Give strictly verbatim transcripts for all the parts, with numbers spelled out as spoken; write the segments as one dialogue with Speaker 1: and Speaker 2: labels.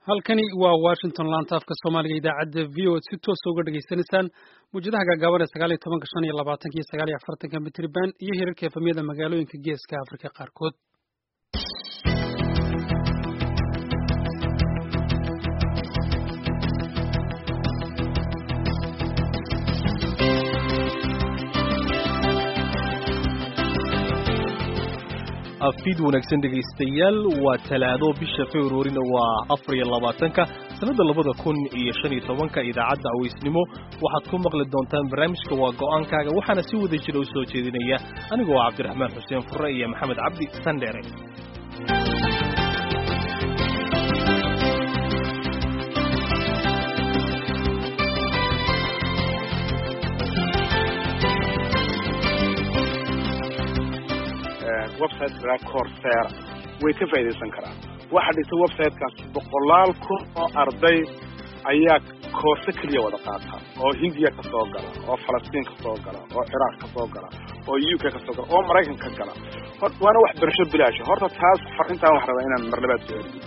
Speaker 1: halkani waa Washington laanta afka Soomaaliga idaacadda V O A si toos uga dhageysanaysaan muujadaha gaagaaban ee sagaal iyo toban shan iyo labaatan iyo sagaal iyo afartan mitirban iyo heerarka efamyada magaalooyinka geeska Afrika qaarkood.
Speaker 2: afid wanaagsan dhageystayaal waa talaado bisha Febraayo waa afar iyo labaatanka sanada labada kun iyo shan iyo tobanka idaacadda Aweysnimo waxaad ku maqli doontaan barnaamijka waa go'aankaaga waxaana si wada jira u soo jeedinaya anigoo Cabdiraxmaan Xuseen Furre iyo Maxamed Cabdi Sandere.
Speaker 3: website la Coursera way ka faa'iideysan karaan waxa dhigtay website-kaas boqolaal kun oo arday ayaa koorse kaliya wada qaata oo Hindiya ka soo gala oo Falastiin ka soo gala oo Iraq ka soo gala oo U K ka soo gala oo Mareykan ka gala waana wax barasho bilaash horta taas farintaan wax rabaa inaan marlabaad soo celiyo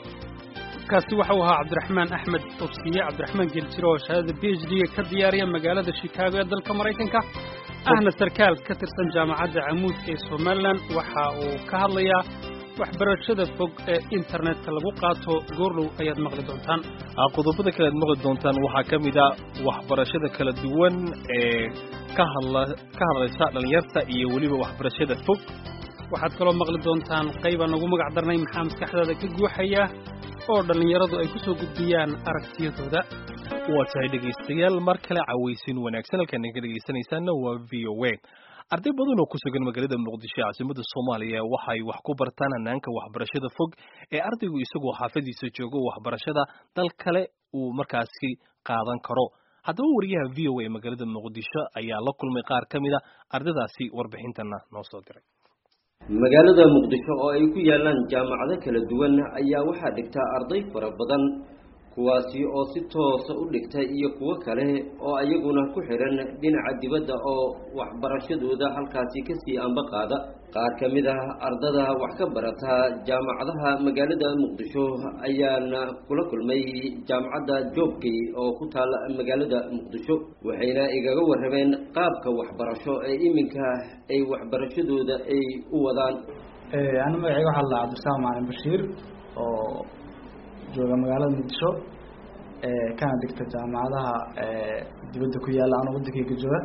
Speaker 1: kaasi waxa uu ahaa Cabdiraxmaan Axmed Obsiye Cabdiraxmaan Geljiro oo shahaadada PhD ka diyaariya magaalada Chicago ee dalka Mareykanka ahna sarkaal ka tirsan jaamacadda Camuudka ee Somaliland waxa uu ka hadlayaa waxbarashada fog ee internetka lagu qaato goorlow ayaad maqli doontaan
Speaker 2: qodobada kale aad maqli doontaan waxaa ka mid ah waxbarashada kala duwan ee ka hadla ka hadlaysa dhalinyarta iyo weliba waxbarashada fog
Speaker 1: waxaad kaloo maqli doontaan qayb aan ugu magac darnay maxaa maskaxdaada ka guuxaya oo dhalinyaradu ay ku soo gudbiyaan aragtiyadooda
Speaker 2: waa tahay dhegeystayaal mar kale cawaysin wanaagsan halkan ka dhegeysanaysaana waa V O A arday badan oo ku sugan magaalada Muqdisho caasimada Soomaaliya waxay wax ku bartaan hanaanka waxbarashada fog ee ardaygu isagoo xaafadiisa joogo waxbarashada dal kale uu markaasi qaadan karo haddaba wariyaha V O A ee magaalada Muqdisho ayaa la kulmay qaar ka mid ah ardaydaasi warbixintana noo soo diray
Speaker 4: magaalada Muqdisho oo ay ku yaalaan jaamacado kala duwan ayaa waxaa dhigta arday fara badan kuwaasi oo si toos u dhigtay iyo kuwa kale oo ayaguna ku xiran dhinaca dibadda oo waxbarashadooda halkaasi ka sii anba qaada qaar ka mid ah ardada wax ka barata jaamacadaha magaalada Muqdisho ayaana kula kulmay jaamacadda Joobkay oo ku taal magaalada Muqdisho waxayna igaga warrameen qaabka waxbarasho ee iminka ay waxbarashadooda ay u wadaan
Speaker 5: ee ana magacayga waxa la Cabdirasaaq Macalin Bashiir oo jooga magaalada Muqdisho ee kana digta jaamacadaha ee dibadda ku yaala anu wadankayga jooga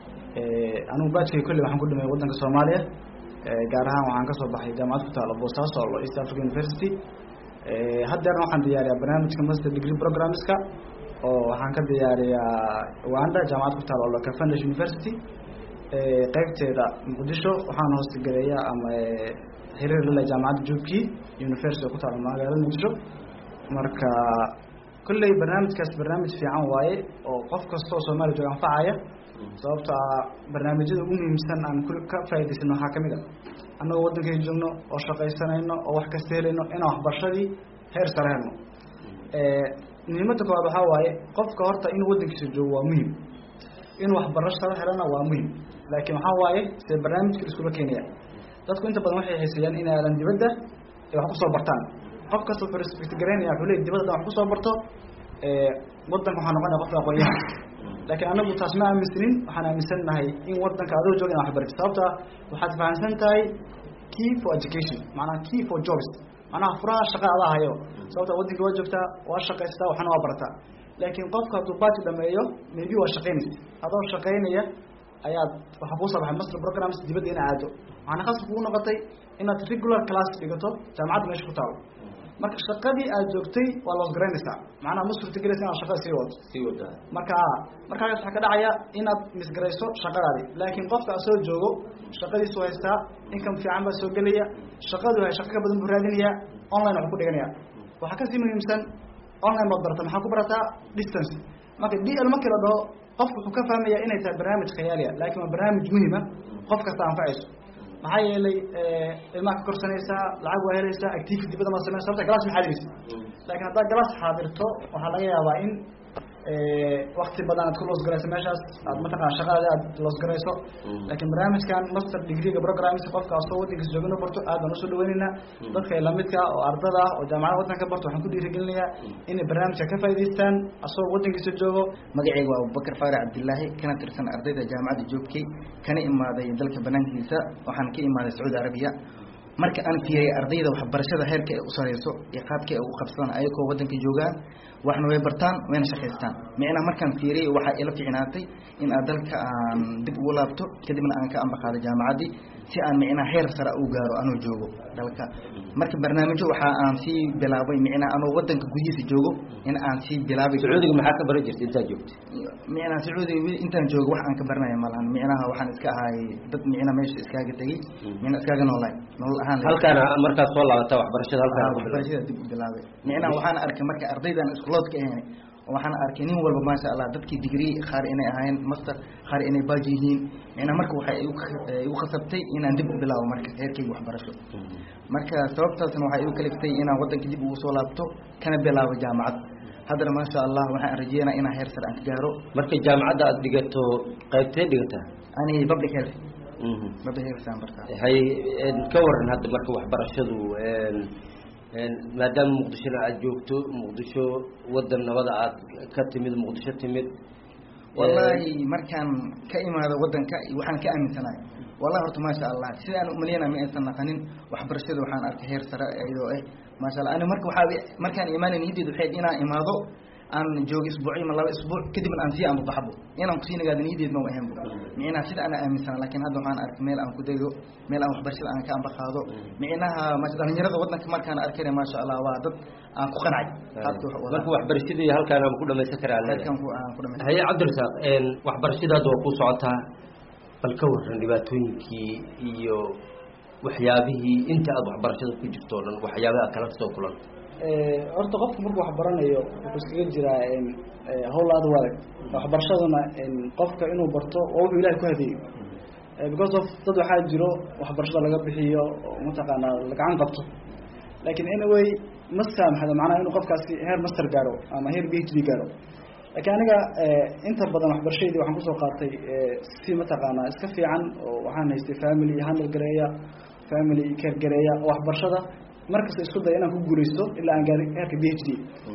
Speaker 5: ee anu baajkay kulli waxaan ku dhimay wadanka Soomaaliya ee gaar ahaan waxaan ka soo baxay jaamacad ku taala Boosaaso oo East African University ee hadda waxaan diyaariyaa barnaamijka Master Degree Programmeska oo waxaan ka diyaariyaa Rwanda jaamacad ku taala oo Kafanda University ee qaybteeda Muqdisho waxaan hoos gareeyaa ama xiriir la jaamacadda Joobkay University oo ku taala magaalada Muqdisho marka kullay barnaamijkaas barnaamij fiican waaye oo qof kasta oo Soomaali jooga anfacaya sababtoo ah barnaamijyada ugu muhiimsan aan ka faa'iideysano waxa kamid ah annaga wadankayga joogno oo shaqaysanayno oo wax kasta helayno inaan waxbarashadii heer sare helno ee muhiimadda koowaad waxa waaye qofka horta inuu wadankiisa joogo waa muhiim in waxbarasho sare helana waa muhiim laakiin waxa waaye si barnaamijka isku keenaya dadku inta badan waxay xiiseeyaan in ay dibadda wax ku soo bartaan qof kasta oo respect gareynaya wuxuu leeyahay dibadda wax ku soo barto ee wadanka waxa noqonaya qof aqoon-yahan laakiin anagu taas ma aaminsanin waxaan aaminsanahay in wadanka adoo jooga wax barto sababta waxaad fahansan tahay key for education macnaha key for jobs macnaha furaha shaqada hayo sababta wadanka waa joogtaa waa shaqaystaa waxna waa bartaa laakiin qofka hadduu baati dhameeyo maybe waa shaqaynaysa adoo shaqaynaya ayaad waxa ku soo baxay master programs dibadda in aado waxaan khasab ugu noqotay inaad regular class dhigato jaamacadda meesha ku taalo marka shaqadii aad joogtay waa loo garanaysaa macnaha ma suurtagelaysa inaad shaqada sii wado
Speaker 4: sii wada
Speaker 5: marka markaas waxa ka dhacaya inaad misgarayso shaqadaadi laakiin qofka soo joogo shaqadiisu haystaa income fiican baa soo galaya shaqadu hay shaqo ka badan buu raadinaya online wax ku dhiganaya waxa ka sii muhiimsan online baad barata maxaa ku barataa distance marka D L markii la dhaho qofku wuxuu ka fahmayaa inay tahay barnaamij khiyaaliya laakiin waa barnaamij muhiim ah qof kasta anfacayso maxaa yeelay ee ilmaha ka korsanaysa lacag waa helaysa activity badan ma sameeyay sababta glass ma xadiraysa laakiin hadda glass xaadirto waxa laga yaabaa in waqti badan aad ku loos garayso meeshaas aad mataqaan shaqada aad loos garayso laakiin barnaamijkan master degree programs qofka soo wadankiisa joogana barto aad baan usoo dhaweynaynaa dadka la midka oo ardada oo jaamacada wadanka barto waxaan ku dhiirigelinayaa inay barnaamijka ka faa'iideystaan asoo wadankiisa joogo.
Speaker 6: magacaygu waa Abubakar Faarac Cabdullaahi kana tirsan ardayda jaamacada joogkay kana imaaday dalka banaankiisa waxaan ka imaaday Saudi Arabia marka aan fiiriyay ardayda waxbarashada heerka ay u sareyso iyo qaabka ay u qabsadaan ayagoo wadanka joogaan waxna way bartaan wayna shaqeystaan micna markaan fiiriyay waxa ila fiicnaatay in aan dalka aan dib ugu laabto kadibna aan ka ambaqaado jaamacadii si aan micna heer sare u gaaro anoo joogo dalka marka barnaamijyo waxa aan si bilaabay micna anoo wadanka gudihiisa joogo in aan si bilaabay
Speaker 4: Sacuudiga maxaa ka baran jirtay inta joogtay
Speaker 6: micna Sacuudiga intaan joogo wax aan ka baranayo malahan micnaha waxaan iska ahay dad micna meesha iskaaga tagay micna iskaaga noolay nolol ahaan
Speaker 4: halkaan markaas soo laabata waxbarashada halkaan
Speaker 6: waxbarashada dib u bilaabay micna waxaan arkay marka ardaydan iskuuloodka ahayn waxaan arkay nin walba ma sha Allah dadkii degree qaar inay ahayn master qaar inay baaji yihiin micna marka waxa ay u khasabtay inaan dib u bilaabo marka heerkayga waxbarasho marka sababtaasna waxa ay u kaliftay inaan wadanka dib ugu soo laabto kana bilaabo jaamacad haddana ma sha Allah waxaan rajeynayaa inaan heer sare aan ka gaaro.
Speaker 4: marka jaamacadda aad dhigato qaybtee dhigataa
Speaker 6: ani public health mhm public health aan bartaa
Speaker 4: hay ka waran hadda marka waxbarashadu een maadaama muqdisho aad joogto muqdisho wadan nabada aad ka timid muqdisho timid
Speaker 6: wallahi markaan ka imaado wadanka waxaan ka aaminsanahay wallahi horta ma sha Allah sidaan u maleynaa ma aysan naqanin waxbarashada waxaan arkay heer sare ayadoo eh ma sha Allah ana marka waxa markaan iimaanay niyadeedu waxay inaan imaado aan joogo isbuuci ma laba isbuuc kadib aan si aan u baxbo inaan ku sii nagaado niyadeedu ma ahayn micnaha sida ana aaminsan laakiin hadda waxaan arkay meel aan ku dago meel aan waxbarashada aan ka ambaqaado micnaha ma sha Allah dhalinyarada wadanka markaan arkay ma sha Allah waa dad aan ku qanacay
Speaker 4: marka waxbarashadii halkaan aan ku dhamaysan karaa
Speaker 6: halkaan ku aan ku dhamaysan
Speaker 4: hay Cabdirasaaq een waxbarashada waa ku socotaa bal ka waran dhibaatooyinkii iyo waxyaabihii inta aad waxbarashada ku jirto dhan waxyaabaha kala soo kulan
Speaker 5: ee horta qofku markuu wax baranayo wuxuu iskaga jiraa in hawl aad wadag waxbarashaduna in qofka inuu barto oo uu Ilaahay ku hadiyo because of dad waxa jiro waxbarashada laga bixiyo mataqaana lagaan qabto laakiin anyway master hada macnaheedu inuu qofkaasi heer master gaaro ama heer PhD gaaro laakiin aniga inta badan waxbarashadii waxaan ku soo qaatay si mataqaana iska fiican oo waxaan haystay family handle gareeya family care gareeya waxbarashada markasta isku day inaan ku guuleysto ilaa aan gaaray heerka PhD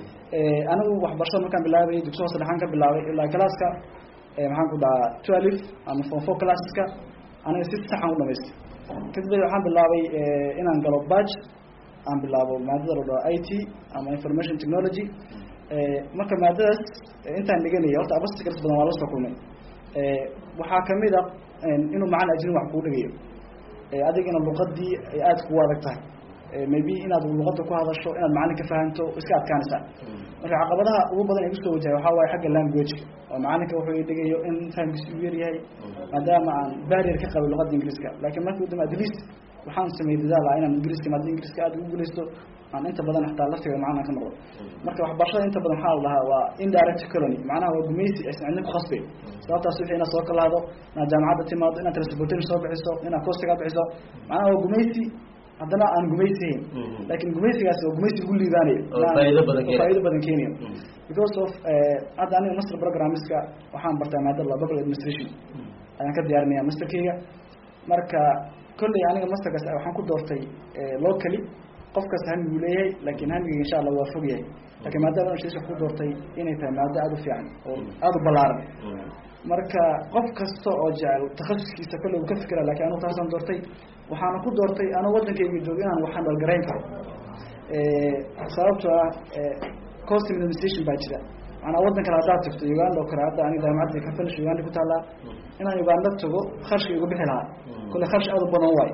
Speaker 5: ee anigu waxbarashada markaan bilaabay dugsiga hoose dhaxan ka bilaabay ilaa classka ee maxaan ku dhahaa twelve ama form four classka aniga si sax ah u dhameystay kadib waxaan bilaabay inaan galo batch aan bilaabo maadada la I T ama information technology ee marka maadadaas intaan dhiganayo horta abastikars badan waa la soo kulmay ee waxa kamid ah inuu macna ajnabi wax ku dhigayo ee adigina luqadii ay aad ku adag tahay maybe inaad luqadda ku hadasho inaad macna ka fahanto iska adkaanaysa marka caqabadaha ugu badan ee soo wajahay waxa waaye xagga language oo macnaheedu wuxuu dhigayo in fahamkiisu uu yar yahay maadaama aan barrier ka qabo luqadda Ingiriiska laakiin markii uu at least waxaan sameeyay dadaal ah inaan Ingiriiska maadada Ingiriiska aad ugu guuleysto aan inta badan xataa laftiga macna ka noqdo marka waxbarashada inta badan waxa la dhahaa waa indirect colony macnaha waa gumeysi aysan ku qasbay sababtaas wixii ina soo kalaado na jaamacadda timaado ina transportation soo bixiso ina course-ka bixiso macnaha waa gumeysi haddana aan gumeysiin laakiin gumeysigaas waa gumeysi ugu liibaanay
Speaker 4: faa'iido badan keenay
Speaker 5: faa'iido badan keenay because of hadda aniga master programmeska waxaan bartay maadada public administration ayaan ka diyaarinayaa masterkayga marka kulli aniga masterkaas waxaan ku doortay locally qofkaas han uu leeyahay laakiin haniga insha Allah waa fog yahay laakiin maadada aan sheesho ku doortay inay tahay maadada aad u fiican oo aad u ballaaran marka qof kasta oo jecel takhasuskiisa kulli uu ka fikira laakiin anu taasan doortay waxaan ku doortay ana wadankayga joogo inaan waxaan dalgareyn karo ee sababtoo ah cost administration baa jira ana wadanka la hadaad tagto Uganda oo kale hadda aniga jaamacadda ka fanish Uganda ku taala inaan Uganda tago kharashka ugu bixi lahaa kulli kharash aad u badan waay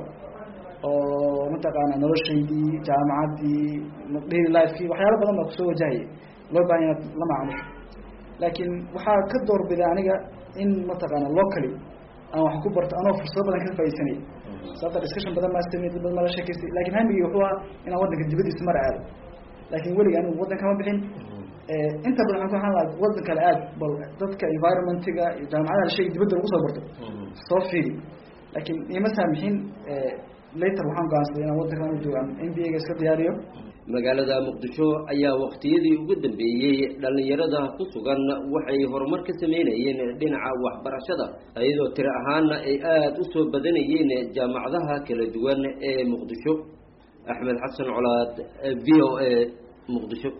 Speaker 5: oo mataqaana noloshaydii jaamacaddii daily life-kii waxyaalo badan baa kusoo wajahayay loo baahan yahay la macaamisho laakiin waxaa ka doorbiday aniga in mataqaana locally aan wax ku barto anoo fursado badan ka faa'iidsanay sababta discussion badan ma sameeyay dad badan ma la sheekaystay laakiin hamigii wuxuu ahaa inaan wadanka dibadiisa mar aado laakiin weliga anigu wadanka ma bixin ee inta badan waxaan ku xalan lahaa wadan kale aad bal dadka environment-ga iyo jaamacadaha shay dibadda lagu soo barto soo fiiri laakiin ima saamixin ee later waxaan go'aansaday inaan wadanka aan joogo M B A ga iska diyaariyo
Speaker 4: magaalada muqdisho ayaa waqtiyadii ugu dambeeyay dhalinyarada ku sugan waxay horumar ka sameynayeen dhinaca waxbarashada iyadoo tiro ahaana ay aad u soo badanayeen jaamacadaha kala duwan ee muqdisho. axmed xasan colaad, v o a, muqdisho.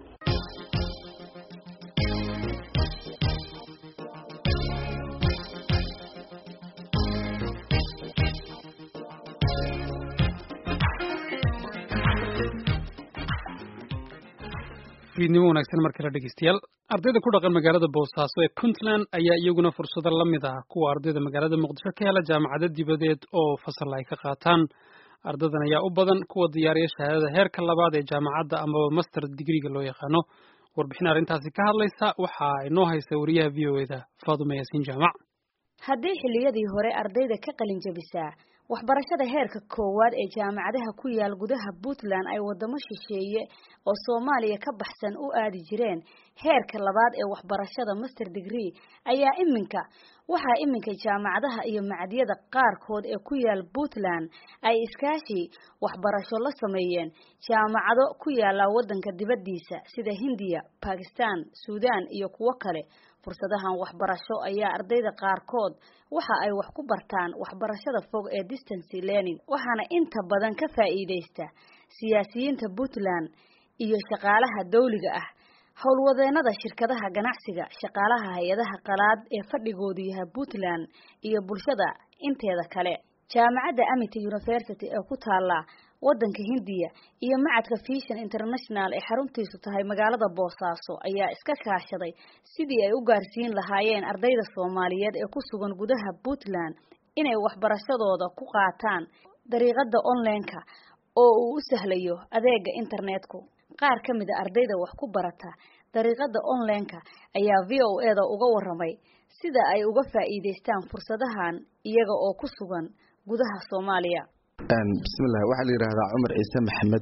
Speaker 1: fiidnimo wanaagsan mar kale dhegeystayaal. ardayda ku dhaqan magaalada Boosaaso ee Puntland ayaa iyaguna fursado la mid ah kuwa ardayda magaalada Muqdisho ka hela jaamacado dibadeed oo fasal ay ka qaataan. Ardaydan ayaa u badan kuwa diyaariya shahaadada heerka labaad ee jaamacadda ama master degree-ga loo yaqaano. Warbixin arrintaasi ka hadlaysa waxa inoo haysa wariyaha V O A-da Faadumo Yaasiin Jaamac.
Speaker 7: haddii xilliyadii hore ardayda ka qalin jabisaa waxbarashada heerka koowaad ee jaamacadaha ku yaal gudaha Puntland ay wadamo shisheeye oo Soomaaliya ka baxsan u aadi jireen heerka labaad ee waxbarashada master degree ayaa iminka waxa iminka jaamacadaha iyo macadyada qaarkood ee ku yaal Puntland ay iskaashi waxbarasho la sameeyeen jaamacado ku yaala wadanka dibadiisa sida Hindiya, Pakistan, Suudaan iyo kuwo kale. fursadahan waxbarasho ayaa ardayda qaarkood waxa ay wax ku bartaan waxbarashada fog ee distance learning waxaana inta badan ka faa'iideysta siyaasiyiinta Puntland iyo shaqaalaha dawliga ah, howlwadeenada shirkadaha ganacsiga, shaqaalaha hay'adaha qalaad ee fadhigoodu yahay Puntland iyo bulshada inteeda kale. jaamacadda Amity University ee ku taala wadanka Hindiya iyo macadka Vision International ee xaruntiisu tahay magaalada Boosaaso ayaa iska kaashaday sidii ay u gaarsiin lahaayeen ardayda Soomaaliyeed ee ku sugan gudaha Puntland inay waxbarashadooda ku qaataan dariiqada online-ka oo uu u sahlayo adeega internetku. qaar ka mid ah ardayda wax ku barata dariiqada online-ka ayaa V O A-da uga waramay sida ay uga faa'iideystaan fursadahan iyaga oo ku sugan gudaha Soomaaliya.
Speaker 8: bismillaah waxa la yiraahdaa Cumar Ciise Maxamed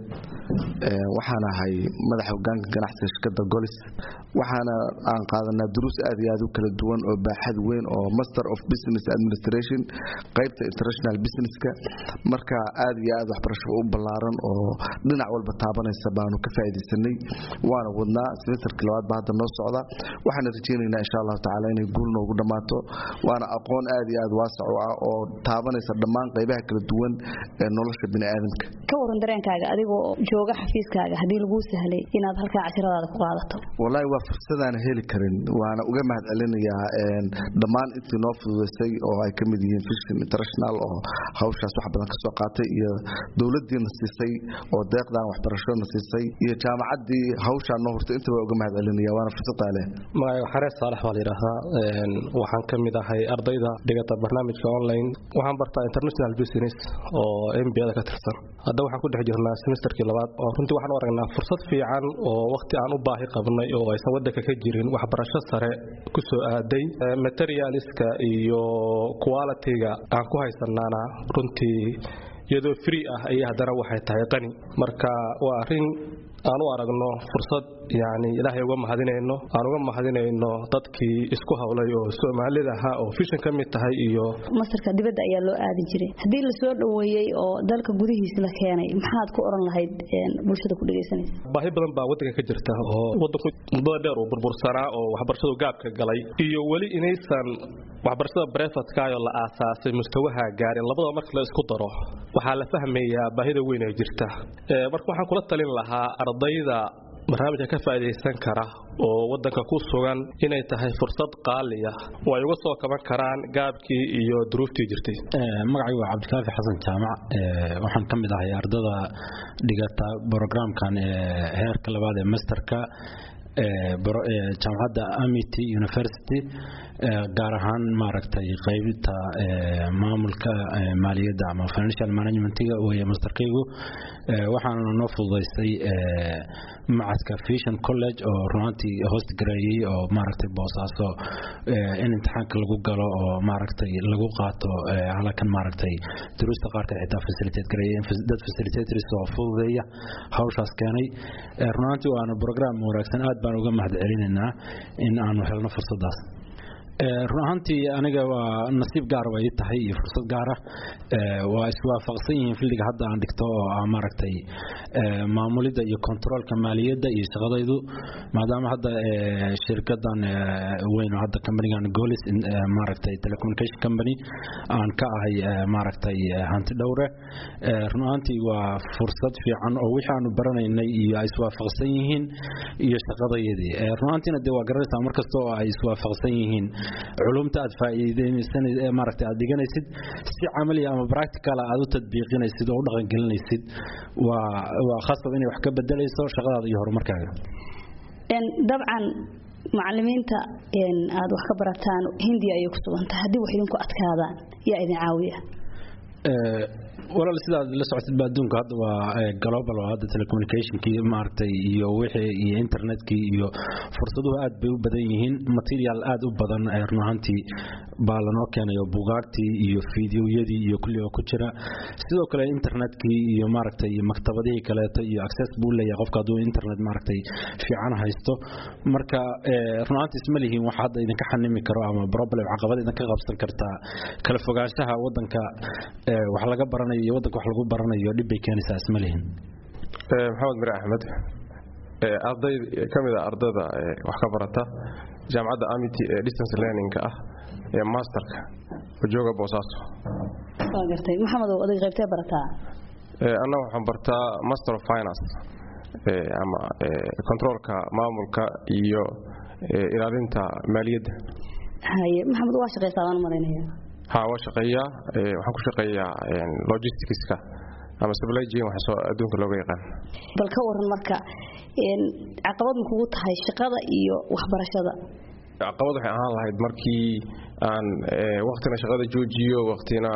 Speaker 8: waxaana ahay madaxa hoggaanka ganacsiga shirkadda Golis waxaana aan qaadanaa duruus aad iyo aad u kala duwan oo baaxad weyn oo Master of Business Administration qaybta international businesska marka aad iyo aad waxbarasho u ballaaran oo dhinac walba taabanaysa baanu ka faa'iideysanay waana wadnaa semesterka labaad baa hadda noo socda waxaan rajaynaynaa insha Allah tacaala inay guul noogu dhamaato waana aqoon aad iyo aad waasac ah oo taabanaysa dhammaan qaybaha kala duwan ee nolosha bini'aadamka.
Speaker 7: ka waran dareenkaaga adigoo jooga xafiiskaaga hadii lagu sahlay inaad halka casharadaada ku qaadato?
Speaker 8: wallahi waa fursadaan heli karin waana uga mahadcelinayaa een dhammaan intii noo fududeysay oo ay ka mid yihiin Vision International oo hawshaas wax badan ka soo qaatay iyo dawladdiina siisay oo deeqdan waxbarashada siisay iyo jaamacaddii hawshaan noo hortay inta waa uga mahadcelinayaa waana fursad taale.
Speaker 2: magaca Xarees Saalax waa la yiraahdaa een waxaan ka mid ahay ardayda dhigata barnaamijka online waxaan bartaa international business oo M B A ka tirsan hadda waxaan ku dhex jirnaa semesterkii labaad oo runtii waxaan u aragnaa fursad fiican oo waqti aan u baahi qabnay oo aysan wadanka ka jirin waxbarasho sare ku soo aaday materialska iyo quality-ga aan ku haysanaana runtii iyadoo free ah ayaa haddana waxay tahay qani marka waa arrin aan u aragno fursad yani ilaahay uga mahadinayno aan uga mahadinayno dadkii isku hawlay oo Soomaalida ahaa oo Vision ka mid tahay iyo
Speaker 7: masarka dibadda ayaa loo aadi jiray hadii la soo dhaweeyay oo dalka gudihiisa la keenay maxaad ku oran lahayd bulshada ku dhageysanaysa?
Speaker 2: baahi badan baa wadanka ka jirta oo wadanku muddo dheer oo burbursanaa oo waxbarashadu gaabka galay iyo wali inaysan waxbarashada private-ka oo la aasaasay mustawaha gaarin labadaba marka la isku daro waxaa la fahmayaa baahida weyn ee jirta ee marka waxaan kula talin lahaa ardayda barnaamijka ka faa'iideysan kara oo wadanka ku sugan inay tahay fursad qaali ah oo ay uga soo kaban karaan gaabkii iyo duruuftii jirtay.
Speaker 9: magacaygu waa Cabdikaafi Xasan Jaamac waxaan ka mid ahay ardada dhigata programkan heerka labaad ee masterka jaamacadda Amity University gaar ahaan maaragtay qaybta maamulka maaliyadda ama financial management-ga oo ay masterkaygu waxaan noo fududeysay macadka Vision College oo runtii host gareeyay oo maaragtay Boosaaso in imtixaanka lagu galo oo maaragtay lagu qaato halkan maaragtay duruusta qaar ka xitaa facilitate gareeyay dad facilitators oo fududeeya hawshaas keenay runtii waana program wanaagsan aad baan uga mahadcelinaynaa in aanu helno fursadaas. run ahaantii aniga waa nasiib gaar way tahay iyo fursad gaar ah waa iswaafaqsan yihiin filliga hadda aan dhigto oo maaragtay maamulida iyo controlka maaliyadda iyo shaqadaydu maadaama hadda shirkadan weyn oo hadda company-gan Golis maaragtay telecommunication company aan ka ahay maaragtay hanti dhowre run ahaantii waa fursad fiican oo wixii aanu baranaynay iyo ay iswaafaqsan yihiin iyo shaqadayadii run ahaantiina dee waa garanaysaa markasta oo ay iswaafaqsan yihiin علومته أد فائدين سنة ما رحت أديجنا يصير سي عملي أما براكتيكال أدو تطبيقنا يصير أو نغن قلنا يصير وخاصة إني وحكي بدل يصير شغال يهرب مركزه.
Speaker 7: إن طبعا معلمين تا إن أدو خبرتان هندي أيوكسو أنت هدي وحيدكم أتكاذا يا إذا عاوية. ولا لسه لسه عتب بدون كهذا وجلوبال وهذا تليكوميونيكيشن كي مارتي يوحي إنترنت كي يو فرصته قاد بيوبدينهن ماتيريال قاد وبدن إرناهنتي بالنا كان يو بوغارتي يو فيديو يدي يو كل يو كتيرة سيدو كلا إنترنت كي يو مارتي مكتبة دي كلا يو أكسس بولا يقف كادو إنترنت مارتي في عنها يستو مركا إرناهنتي اسمه هي واحد إذا كحن ميكرو أما بروبل عقبات إذا كغبص كرتا كلا فوقاشها ودن ك وحلا جبرنا يودك وحلقوا برنا يودي بيكان أساس ملهن.
Speaker 10: محمد مرع أحمد أرضي كم إذا أرضي وحكبرتها جامعة أميتي distance learning كأه ماستر وجوجا بوساس.
Speaker 7: قرتي محمد وأدي غيبتها برتها.
Speaker 10: أنا وحبرتها ماستر أوف فاينانس أما كنترول كمعمول كيو إرادة مالية.
Speaker 7: هاي محمد واش غير صار مرينية.
Speaker 10: ها وشقية وحكوا شقية يعني لوجيستكس كا أما سبلاي جين وحسوا أدونك لوجيقا.
Speaker 7: بالكور المركة إن عقبات مكوت هاي الشقة إيو وخبر الشذا.
Speaker 10: عقبات هاي الله هيد مركي عن وقتنا شغلة جوجيو وقتنا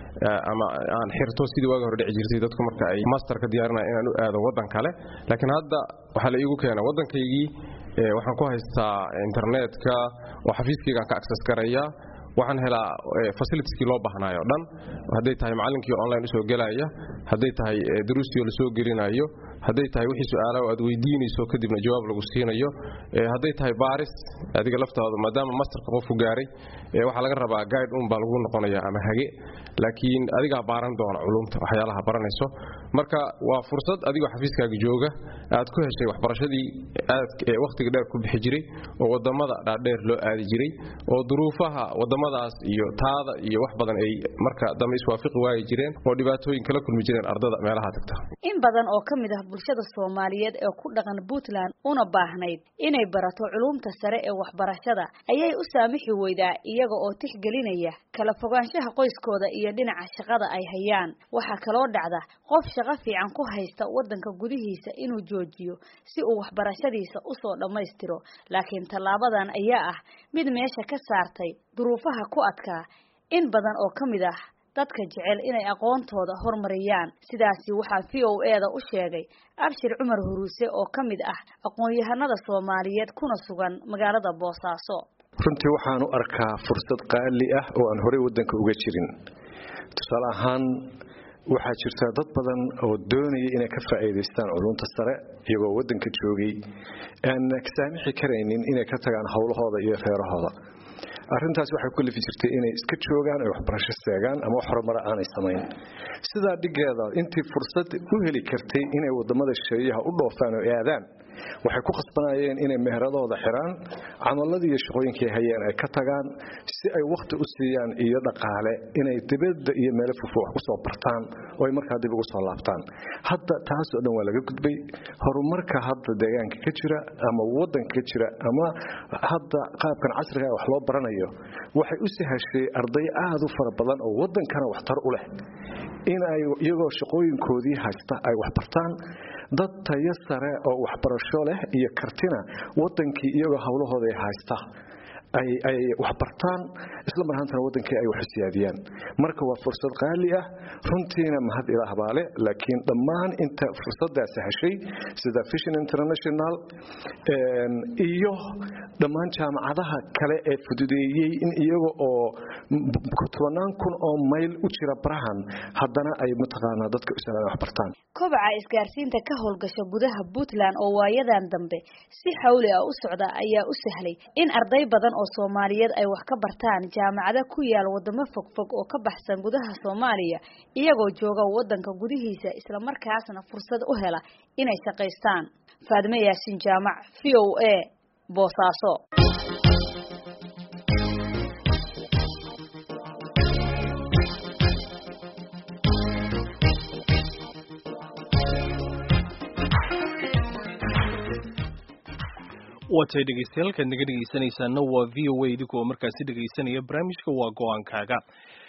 Speaker 10: أما عن حرتو سيد واجه رد عجرتي دتكم مركا أي ماستر كديارنا إنه هذا وطن كله لكن هذا وحلا يجو كأنا وطن كيجي وحنكوه هسا إنترنت كا وحفيز كي كا أكسس كريا waxaan helaa facilities loo baahnayo dhan haday tahay macallinkii online soo galaya haday tahay duruustii la soo gelinayo haday tahay wixii su'aalo aad weydiinayso kadibna jawaab lagu siinayo haday tahay baaris adiga laftaada maadaama masterka qofku gaaray waxa laga rabaa guide un baa lagu noqonaya ama hage laakiin adiga baaran doona culumta waxyaalaha baranayso marka waa fursad adiga xafiiskaaga jooga aad ku heshay waxbarashadii aad waqtiga dheer ku bixi jiray oo wadamada dhaadheer loo aadi jiray oo duruufaha wadamadaas iyo taada iyo wax badan ay marka dama iswaafaqi waayay jireen oo dhibaatooyin kala kulmi jireen ardada meelaha tagta
Speaker 7: in badan oo kamid ah bulshada Soomaaliyeed ee ku dhaqan Puntland una baahnayd inay barato culumta sare ee waxbarashada ayay u saamixi weydaa iyaga oo tixgelinaya kala fogaanshaha qoyskooda iyo dhinaca shaqada ay hayaan waxa kale oo dhacda qof shaqo fiican ku haysta wadanka gudihiisa inuu joojiyo si uu waxbarashadiisa u soo dhameystiro laakiin talaabadan ayaa ah mid meesha ka saartay duruufaha ku adkaa in badan oo kamid ah dadka jecel inay aqoontooda horumariyaan sidaasi waxa V O A da u sheegay Abshir Cumar Huruuse oo kamid ah aqoon-yahanada Soomaaliyeed kuna sugan magaalada Boosaaso
Speaker 11: runtii waxaan u arkaa fursad qaali ah oo aan hore wadanka uga jirin tusaale ahaan waxaa jirta dad badan oo doonaya inay ka faa'iideystaan culumta sare iyagoo wadanka joogay aan ka saamixi kareynin inay ka tagaan hawlahooda iyo reerahooda arrintaas waxay ku lifi jirtay inay iska joogaan oo waxbarasho seegaan ama wax horumar aan ay sameyn sida dhigeeda intii fursad u heli kartay inay wadamada shisheeyaha u dhoofaan oo aadaan waxay ku qasbanayeen inay meheradooda xiraan camaladii iyo shaqooyinkii hayeen ay ka tagaan si ay waqti u siiyaan iyo dhaqaale inay dibadda iyo meel fufo wax ku soo bartaan oo ay markaa dib ugu soo laabtaan hadda taas oo dhan waa laga gudbay horumarka hadda deegaanka ka jira ama wadanka ka jira ama hadda qaabkan casriga wax loo baranayo waxay u sahashay arday aad u fara badan oo wadankana waxtar u leh in ay iyagoo shaqooyinkoodii haysta ay wax bartaan dad tayo sare oo waxbarasho leh iyo kartina wadankii iyagoo hawlahooda ay haysta ay ay wax bartaan isla marhaantana wadankii ay wax siyaadiyaan marka waa fursad qaali ah runtiina mahad ilaah baale laakiin dhammaan inta fursadaas heshay sida Vision International iyo dhammaan jaamacadaha kale ee fududeeyay in iyaga oo tobanaan kun oo mayl u jira barahan haddana ay mataqaanaa dadka u saalaan wax bartaan
Speaker 7: kobaca isgaarsiinta ka howlgasha gudaha Puntland oo waayadan dambe si xawli ah u socda ayaa u sahlay in arday badan oo oo Soomaaliyeed ay wax ka bartaan jaamacada ku yaal wadamo fogfog oo ka baxsan gudaha Soomaaliya iyagoo jooga wadanka gudihiisa isla markaasna fursad u hela inay shaqeystaan. Faadime Yaasin Jaamac, V O A, Boosaaso.
Speaker 2: watay dhegeystayaal ka naga dhegeysanaysaana waa V O A idinku markaasi dhegeysanaya barnaamijka waa go'aankaaga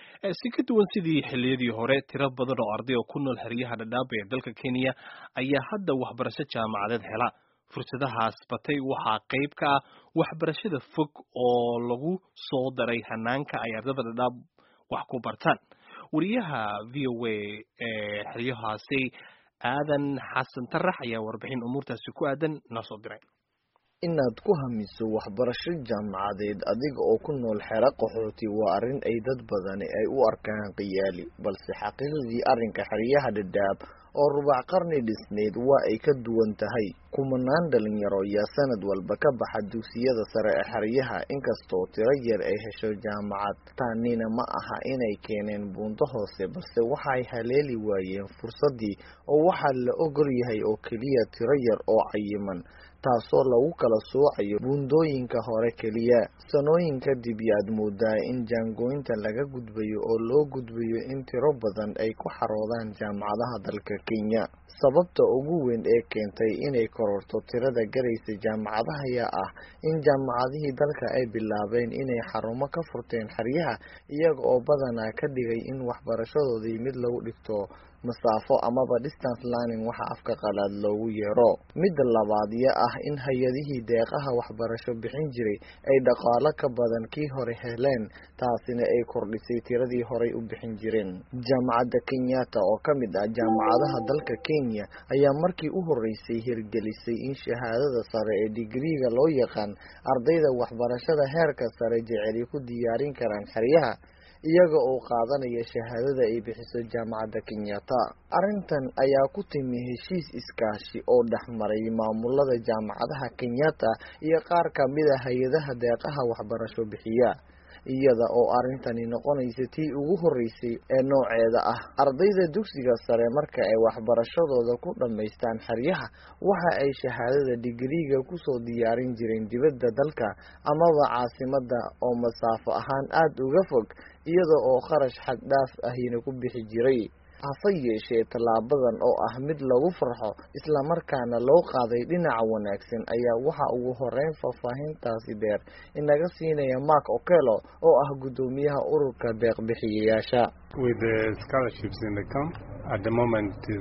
Speaker 2: si ka duwan sidii xilliyadii hore tiro badan oo arday oo ku nool xeryaha Dadaab ee dalka Kenya ayaa hadda waxbarasho jaamacadeed hela fursadahaas batay waxaa qayb ka ah waxbarashada fog oo lagu soo daray hanaanka ay ardayda Dadaab wax ku bartaan wariyaha V O A ee xeryahaasi aadan xasan tarax ayaa warbixin umuurtaasi ku aadan noo soo diray
Speaker 12: inaad ku hamiso waxbarasho jaamacadeed adiga oo ku nool xero qaxooti waa arrin ay dad badan ay u arkaan qiyaali balse xaqiiqdii arrinka xeryaha Dadaab oo rubac qarni dhisneed waa ay ka duwan tahay kumanaan dhalinyaro ayaa sanad walba ka baxa dugsiyada sare ee xeryaha inkastoo tiro yar ay hesho jaamacad taanina ma aha inay keeneen buunto hoose balse waxay haleeli waayeen fursadii oo waxaa la ogol yahay oo keliya tiro yar oo cayiman taasoo lagu kala soocayo buundooyinka hore keliya sanooyin kadib yaad moodaa in jaangooyinta laga gudbayo oo loo gudbayo in tiro badan ay ku xaroodaan jaamacadaha dalka Kenya sababta ugu weyn ee keentay inay kororto tirada garaysa jaamacadaha ayaa ah in jaamacadihii dalka ay bilaabeen inay xarumo ka furteen xeryaha iyaga oo badanaa ka dhigay in waxbarashadoodii mid lagu dhigto masaafo amaba distance learning waxa afka qalaad loogu yeero mid labaad ah in hay'adihii deeqaha waxbarasho bixin jiray ay dhaqaale ka badan kii hore heleen taasina ay kordhisay tiradii hore u bixin jireen jaamacadda Kenyatta oo kamid ah jaamacadaha dalka Kenya ayaa markii u horeysay hirgelisay in shahaadada sare ee digriga loo yaqaan ardayda waxbarashada heerka sare jecel ku diyaarin karaan xeryaha iyaga oo qaadanaya shahaadada ay bixiso jaamacadda Kenyatta arintan ayaa ku timi heshiis iskaashi oo dhaxmaray maamulada jaamacadaha Kenyatta iyo qaar ka mid ah hay'adaha deeqaha waxbarasho bixiya iyada oo arintani noqonaysa tii ugu horeysay ee nooceeda ah ardayda dugsiga sare marka ay waxbarashadooda ku dhameystaan xeryaha waxa ay shahaadada digriga ku soo diyaarin jireen dibadda dalka amaba caasimada oo masaafo ahaan aad uga fog iyada oo kharash xad dhaaf ahina ku bixi jiray hase yeeshee tallaabadan oo ah mid lagu farxo isla markaana loo qaaday dhinaca wanaagsan ayaa waxa ugu horeyn faahfaahintaasi dheer inaga siinaya Mark Okello oo ah gudoomiyaha ururka deeq bixiyayaasha
Speaker 13: with the scholarships in the camp at the moment is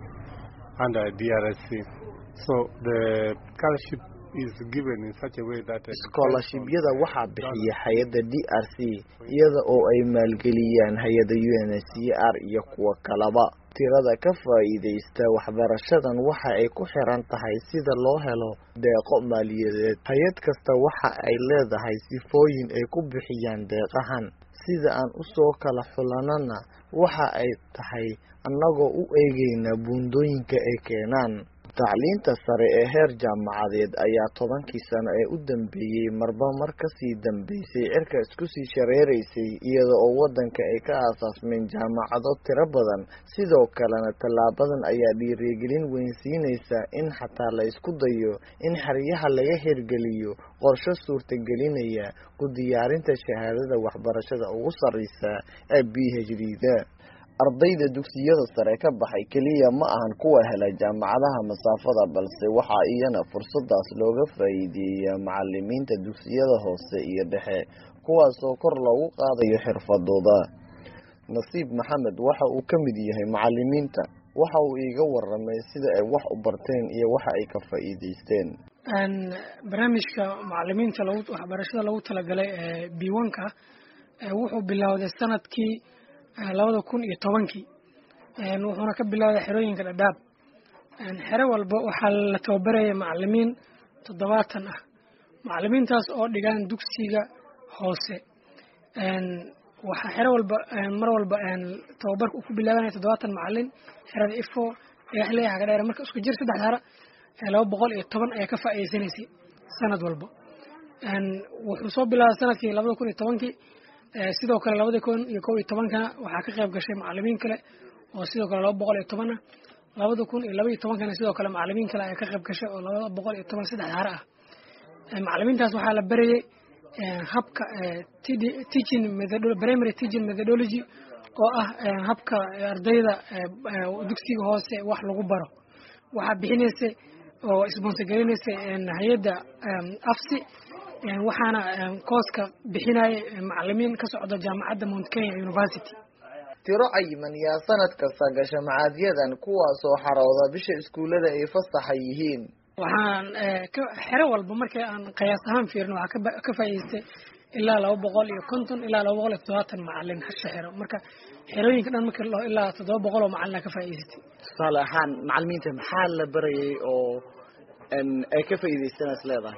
Speaker 13: uh, under D R C so the scholarship is given in such a way that
Speaker 12: scholarship-yada waxa bixiya hay'adda D R C iyada oo ay maalgeliyaan hay'adda U N H C R iyo kuwa kalaba tirada ka faa'iideysta waxbarashadan waxa ay ku xiran tahay sida loo helo deeqo maaliyadeed hay'ad kasta waxa ay leedahay sifooyin ay ku bixiyaan deeqahan sida aan u soo kala xulanana waxa ay tahay annagoo u eegayna buundooyinka ay keenaan tacliinta sare ee heer jaamacadeed ayaa tobankii sano ee u dambeeyay marba mar ka sii dambeysay cirka isku sii shareereysay iyada oo wadanka ay ka aasaasmeen jaamacado tiro badan sidoo kalena tallaabadan ayaa dhiirigelin weyn siinaysa in xataa la isku dayo in xeryaha laga hirgeliyo qorshe suurtagelinaya ku diyaarinta shahaadada waxbarashada ugu sarreysa ee B H D-da ardayda dugsiyada sare ka baxay kaliya ma ahan kuwa helay jaamacadaha masaafada balse waxa iyana fursadaas looga faa'iideeyay macallimiinta dugsiyada hoose iyo dhexe kuwaas oo kor loogu qaadayo xirfadooda Nasiib Maxamed waxa uu ka mid yahay macallimiinta waxa uu iiga waramay sida ay wax u barteen iyo waxa ay ka faa'iideysteen
Speaker 14: aan barnaamijka macallimiinta lagu waxbarashada lagu talagalay ee B one ka wuxuu bilowday sanadkii labada kun iyo tobankii wuxuuna ka bilowday xerooyinka Dadaab xero walba waxaa la tababarayay macallimiin toddobaatan ah macallimiintaas oo dhigaan dugsiga hoose waxa xero walba mar walba tababarku ku bilaabanay toddobaatan macallin xerada ifo ee xilliga ka dheer marka isku jir saddex hara laba boqol iyo toban ayaa ka faa'iideysanaysay sanad walba wuxuu soo bilaabay sanadkii labada kun iyo tobankii sidoo kale labada kun iyo kow iyo tobankana waxaa ka qayb gashay macallimiin kale oo sidoo kale laba boqol iyo toban ah labada kun iyo laba iyo tobankana sidoo kale macallimiin kale ayaa ka qayb gashay oo laba boqol iyo toban saddex hare ah macallimiintaas waxaa la barayay habka teaching methodology primary teaching methodology oo ah habka ardayda dugsiga hoose wax lagu baro waxaa bixinaysay oo sponsor garinaysay hay'adda afsi waxaana kooska bixinayay macallimiin ka socda jaamacadda Mount Kenya University
Speaker 12: tiro cayiman yaa sanad kasta gasha macadyadan kuwaasoo xarooda bisha iskuulada ay fasaxa yihiin
Speaker 14: waxaan xero walba markii aan qiyaas ahaan fiirno waxaa ka faa'iideystay ilaa laba boqol iyo konton ilaa laba boqol iyo todobaatan macallin hasha xero marka xerooyinka dhan marka loo ilaa toddoba boqol oo macallin ka faa'iideystay
Speaker 12: tusaale ahaan macallimiinta maxaa la barayay oo ay ka faa'iideystaan leedahay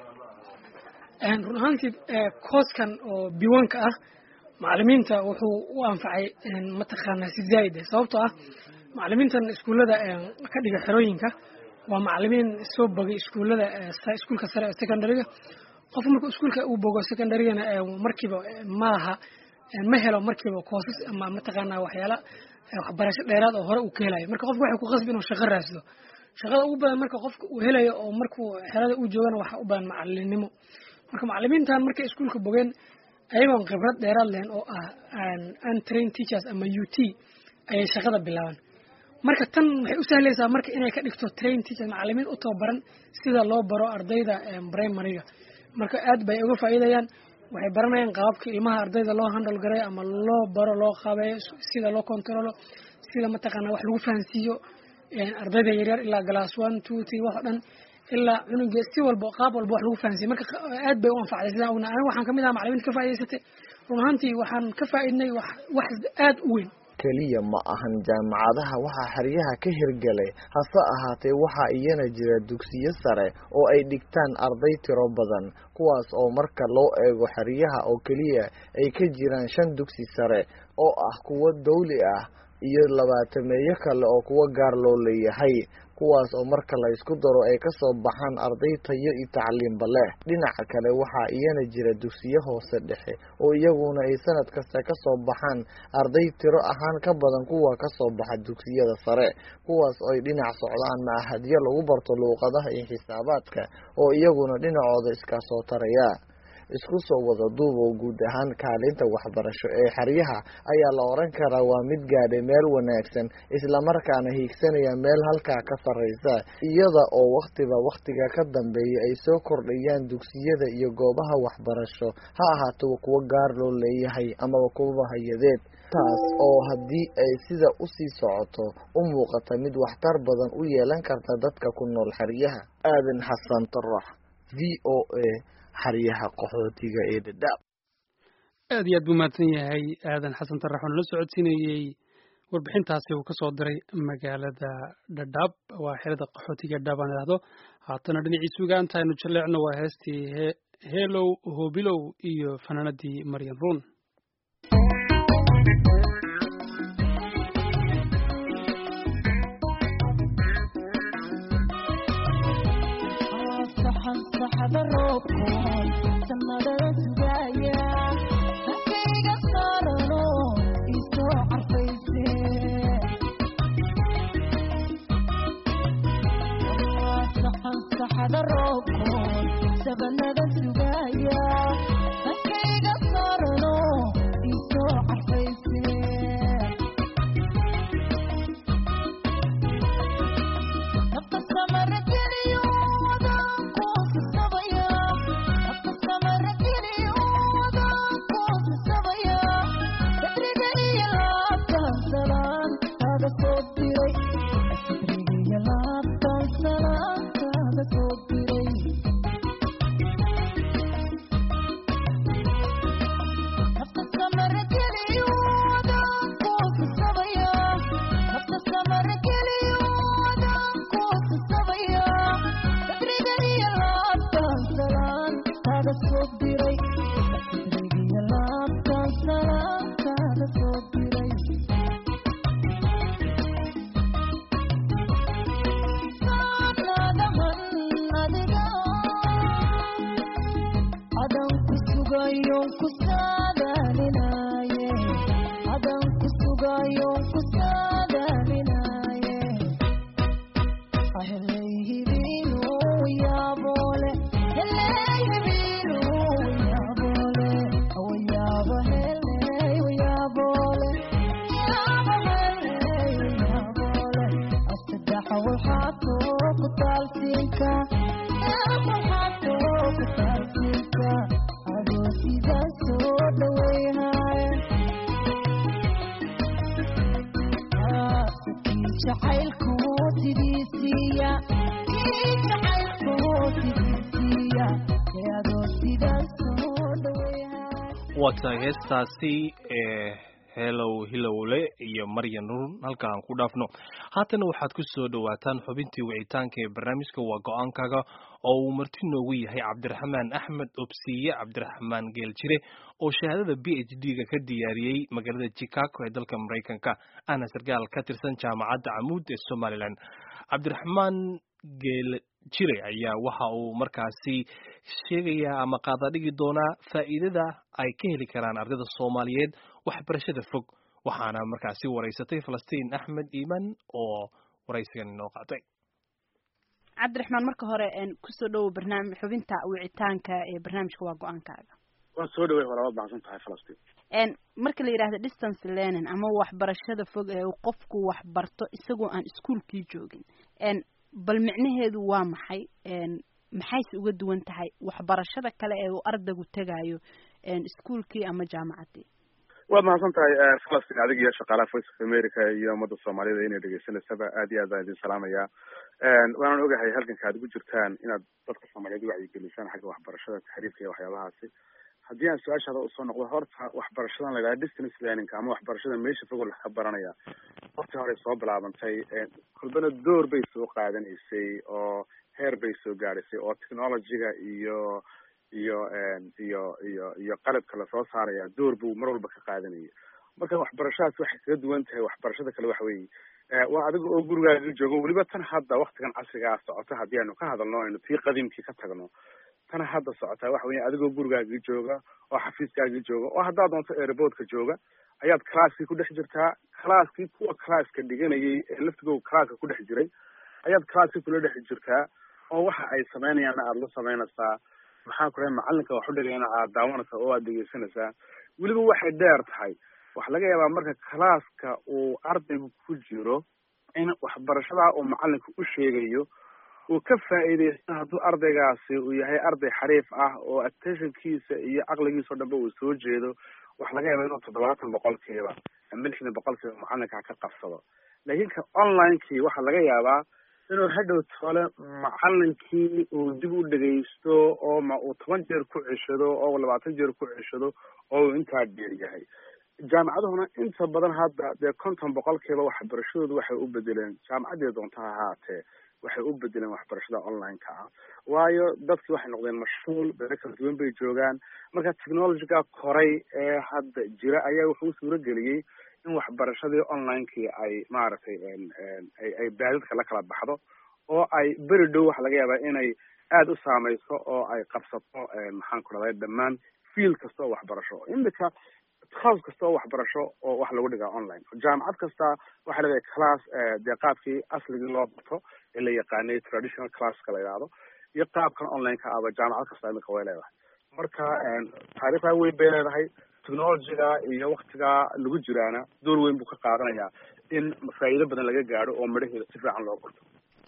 Speaker 14: run ahaantii kooskan oo biwanka ah macallimiinta wuxuu u anfacay mataqaanaa si zaid ah sababtoo ah macallimiintan iskuulada ka dhiga xerooyinka waa macallimiin soo bogay iskuulada iskuulka sare ee secondary-ga qof markuu iskuulka uu bogo secondary-gana markiiba maaha ma helo markiiba koosas ama mataqaanaa waxyaala waxbarasho dheeraad oo hore uu ka helayo marka qofku waxay ku qasbi inuu shaqo raasdo shaqada ugu badan marka qofka uu helayo oo markuu xerada uu joogana waxa u badan macallinimo marka macallimiintan markay iskuulka bogeen ayagoon khibrad dheeraad lehen oo ah untrained teachers ama U T ayay shaqada bilaabaan marka tan waxay u sahlaysaa marka inay ka dhigto trained teachers macallimiin u tababaran sida loo baro ardayda primary-ga marka aad bay uga faa'iidayaan waxay baranayaan qaabka ilmaha ardayda loo handle garay ama loo baro loo qabeeyo sida loo controlo sida mataqaanaa wax lagu fahansiiyo ardayda yaryar ilaa class one two three wax dhan ilaa cunuga si walba qaab walba wax lagu fahansiiyo marka aad bay u anfacday sidaan ogna aniga waxaan kamid ahaa macallimiinta ka faa'iidaysatay run ahaantii waxaan ka faa'iidnay wax wax aad u weyn
Speaker 12: kaliya ma ahan jaamacadaha waxaa xeryaha ka hirgalay hase ahaatee waxaa iyana jira dugsiyo sare oo ay dhigtaan arday tiro badan kuwaas oo marka loo eego xeryaha oo keliya ay ka jiraan shan dugsi sare oo ah kuwo dawli ah iyo labaatameeyo kale oo kuwo gaar loo leeyahay kuwaas oo marka la isku daro ay ka soo baxaan arday tayo iyo tacliinba leh dhinaca kale waxaa iyana jira dugsiyo hoose dhexe oo iyaguna ay sanad kasta ka soo baxaan arday tiro ahaan ka badan kuwa ka soo baxa dugsiyada sare kuwaas oo ay dhinac socdaan maahadyo lagu barto luuqadaha iyo xisaabaadka oo iyaguna dhinacooda iska soo taraya isku soo wada duub oo guud ahaan kaalinta waxbarasho ee xeryaha ayaa la oran karaa waa mid gaadhay meel wanaagsan isla markaana hiigsanaya meel halkaa ka sarreysa iyada oo waqtiba waqtiga ka dambeeya ay soo kordhayaan dugsiyada iyo goobaha waxbarasho ha ahaato kuwo gaar loo leeyahay amaba kuwa hay-adeed taas oo haddii ay sida u sii socoto u muuqata mid waxtar badan u yeelan karta dadka ku nool xeryaha aadan xasan tarax v O A xeryaha qaxootiga ee Dadaab
Speaker 1: aad iyo aad buu mahadsan yahay aadan xasan tarax oo nala socodsiinayay warbixintaasi uu ka soo diray magaalada Dadaab waa xerada qaxootiga Dadaab aan idhaahdo haatana dhinaciisa ugaanta aynu jaleecno waa heestii Hello Hobilow iyo fanaanadii Maryan Run
Speaker 15: صحب الروكون سمد سجايا هكيك صارلو يسوع عرفيسي صحب صحب الروكون سمد سجايا هكيك صارلو يسوع عرفيسي ku saadaalinaye adan ku sugayo ku saadaalinaye ahelay hibiinu yaabole helay hibiinu yaabole awayaaba helay yaabole yaaba helay yaabole asadaxa waxaato ku taalsiinka yaaba waxaato ku taalsiinka adoo sidaa soo dhaweyhaye kii jacaylku sidiisiiya kii jacaylku sidiisiiya ee adoo sidaa soo dhaweyhaye
Speaker 2: waatahay heestaasi ee helow hilowle iyo maryan nuur halkaan ku dhaafno haatana waxaad ku soo dhawaataan xubintii wicitaanka ee barnaamijka waa go-aankaga oo uu marti noogu yahay cabdiraxmaan axmed obsiye cabdiraxmaan geeljire oo shahaadada b h d-ga ka diyaariyey magaalada chicago ee dalka maraykanka ahna sarkaal ka tirsan jaamacadda camuud ee somalilan cabdiraxmaan geeljire ayaa waxa uu markaasi sheegayaa ama qaadadhigi doonaa faa'iidada ay ka heli karaan ardayda soomaaliyeed waxbarashada fog waxaana markaasi waraysatay falastiin axmed iiman oo waraysigan inoo qaatay
Speaker 16: cabdiraxmaan marka hore kusoo dhowow barnaamij xubinta wicitaanka ee barnaamijka waa go-aankaaga
Speaker 3: waan soo dhawey walaal waad mahadsan tahay falastiin
Speaker 16: marka la yidhaahdo distance learning ama waxbarashada fog ee uu qofku waxbarto isagoo aan iskuolkii joogin bal micnaheedu waa maxay maxayse uga duwan tahay waxbarashada kale ee uu ardaygu tegayo iskuolkii ama jaamacaddii
Speaker 3: waad mahadsan tahay falastiin adig iyo shaqaalaha voice of america iyo ummadda soomaalida inay dhegeysanaysaba aad iyo aad baan idin salaamayaa waanaan ogahay halganka aad ugu jirtaan inaad dadka soomaaliyeed wacyigelisaan xagga waxbarashada taxriifka iyo waxyaabahaasi haddii aan su-aashaada usoo noqdo horta waxbarashadan la yidhaha distance learning ama waxbarashada meesha fogol ka baranaya waqti horey soo bilaabantay kolbana door bay soo qaadanaysay oo heer bay soo gaadhaysay oo technologyga iyo iyo iyo iyo iyo qalabka lasoo saaraya door buu mar walba ka qaadanaya marka waxbarashadaas waxay kaga duwan tahay waxbarashada kale waxa weeye waa adiga oo gurigaaga joogo weliba tan hadda waktigan casrigaa socota haddii aynu ka hadalno aynu tii qadiimkii ka tagno tan hadda socotaa waxa weeye adigoo gurigaaga jooga oo xafiiskaaga jooga oo haddaad doonto airportka jooga ayaad classkii ku dhex jirtaa classkii kuwa classka dhiganayay ee laftigooda classka ku dhex jiray ayaad classkii kula dhex jirtaa oo waxa ay sameynayaanna aada la samaynaysaa maxaan ku dhahay macalinka wax u dhigayna aad daawanaysaa oo aad dhegeysanaysaa weliba waxay dheer tahay waxa laga yaabaa marka classka uu ardaygu ku jiro in waxbarashadaa uu macalinka u sheegayo uu ka faa'iidaysto hadduu ardaygaasi uu yahay arday xariif ah oo attentionkiisa iyo caqligiisa o dhanba uu soo jeedo waxa laga yaabaa inuu toddobaatan boqolkiiba ama lixdan boqolkiiba macalinka ka qabsado laakiin ka onlinekii waxaa laga yaabaa inuu hadhow tole macalinkii uu dib u dhegaysto oo ma uu toban jeer ku ceshado oo labaatan jeer ku ceshado oo uu intaa dheer yahay jaamacaduhuna inta badan hadda dee konton boqolkiiba waxbarashadoodu waxay u bedeleen jaamacaddii doonta ha ahaatee waxay u bedeleen waxbarashada online-ka ah waayo dadkii waxay noqdeen mashhuul beero kala duwan bay joogaan marka technologyga koray ee hadda jira ayaa wuxuu suuro geliyey in waxbarashadii online-kii ay maaragtay ay ay baadidka la kala baxdo oo ay beri dhow waxa laga yaabaa inay aada u saameyso oo ay qabsato maxaan ku dhahday dhammaan field kasta oo waxbarasho imika class kasta oo waxbarasho oo wax lagu dhigaa online jaamacad kasta waxaa leedahay class dee qaabkii asligii loo barto ee la yaqaanay traditional classka la yidhaahdo iyo qaabkan online-ka aba jaamacad kasta imika way leedahay marka taariikhdaa weyn bay leedahay technologyga iyo waktigaa lagu jiraana door weyn buu ka qaadanayaa in faa'iido badan laga gaadho oo midhaheeda si fiican loo barto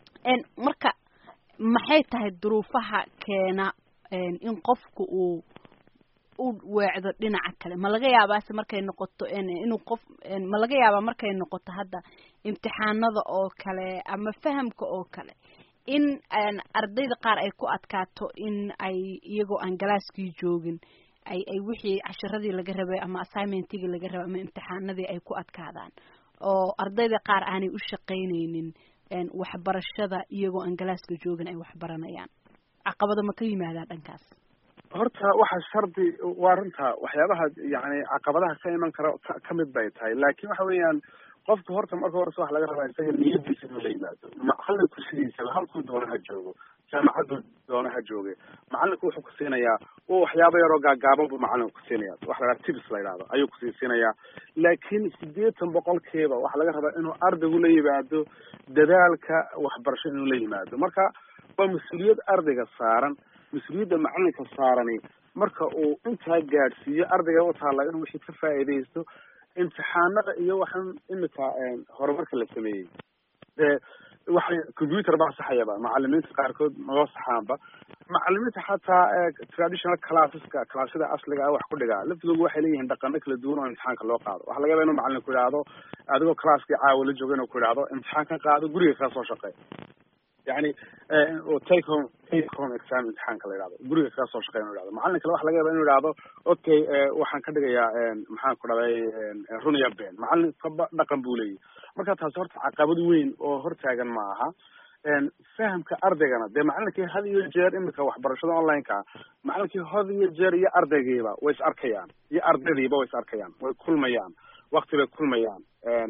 Speaker 16: marka maxay tahay duruufaha keena in qofku uu u weecdo dhinaca kale ma laga yaabaase markay noqoto inuu qof ma laga yaabaa markay noqoto hadda imtixaanada oo kale ama fahamka oo kale in ardayda qaar ay ku adkaato in ay iyagoo aan galaaskii joogin ay ay wixii casharadii laga rabay ama assignmentigii laga rabay ama imtixaanadii ay ku adkaadaan oo ardayda qaar aanay u shaqaynaynin waxbarashada iyagoo aan galaaska joogin ay waxbaranayaan caqabado ma ka yimaadaan dhankaas
Speaker 3: horta waxa shardi waa runta waxyaabaha yani caqabadaha ka iman kara ka mid bay tahay laakiin waxa weeyaan qofka horta marka horese waxa laga rabaa isaga niyadiisa inuu la yimaado macalinku sidiisaba halkuu doona ha joogo jaamacaddu doonaha joogay macalinku wuxuu ku siinayaa oo waxyaabo yaroo gaagaaban buu macalinku ku siinaya wax la yidhahdo tips la yidhahdo ayuu kusii siinayaa laakiin siddeetan boqolkiiba waxaa laga rabaa inuu ardaygu la yimaado dadaalka waxbarasho inuu la yimaado marka waa mas-uuliyad ardayga saaran mas-uuliyadda macalinka saarani marka uu intaa gaadhsiiyo ardayga u taalla inuu wixii ka faa'iidaysto imtixaanada iyo waxaan imika horumarka la sameeyey dee waxay computer baa saxayaba macalimiinta qaarkood maga saxaanba macalimiinta xataa traditional classeska classyada asliga ah wax ku dhigaa laftigoodu waxay leeyihiin dhaqano kala duwan oo imtixaanka loo qaado waxaa laga yaabaa inuu macalin ku idhaahdo adigoo classkii caawa la jooga inuu ku idhaahdo imtixaan ka qaado guriga kaa soo shaqeey yani take home take home exam imtixaanka la yidhahdo guriga kaa soo shaqeey inuu idhahdo macalin kale waxa laga yaabaa inuu idhaahdo okay waxaan ka dhigayaa maxaan ku dhaday runiya ben macalin kaba dhaqan buu leeyahy marka taasi horta caqabad weyn oo hortaagan ma aha fahamka ardaygana dee macalinkii had iyo jeer imika waxbarashada online-ka macalinkii had iyo jeer iyo ardaygiiba way is arkayaan iyo ardaydiiba way is arkayaan way kulmayaan wakti bay kulmayaan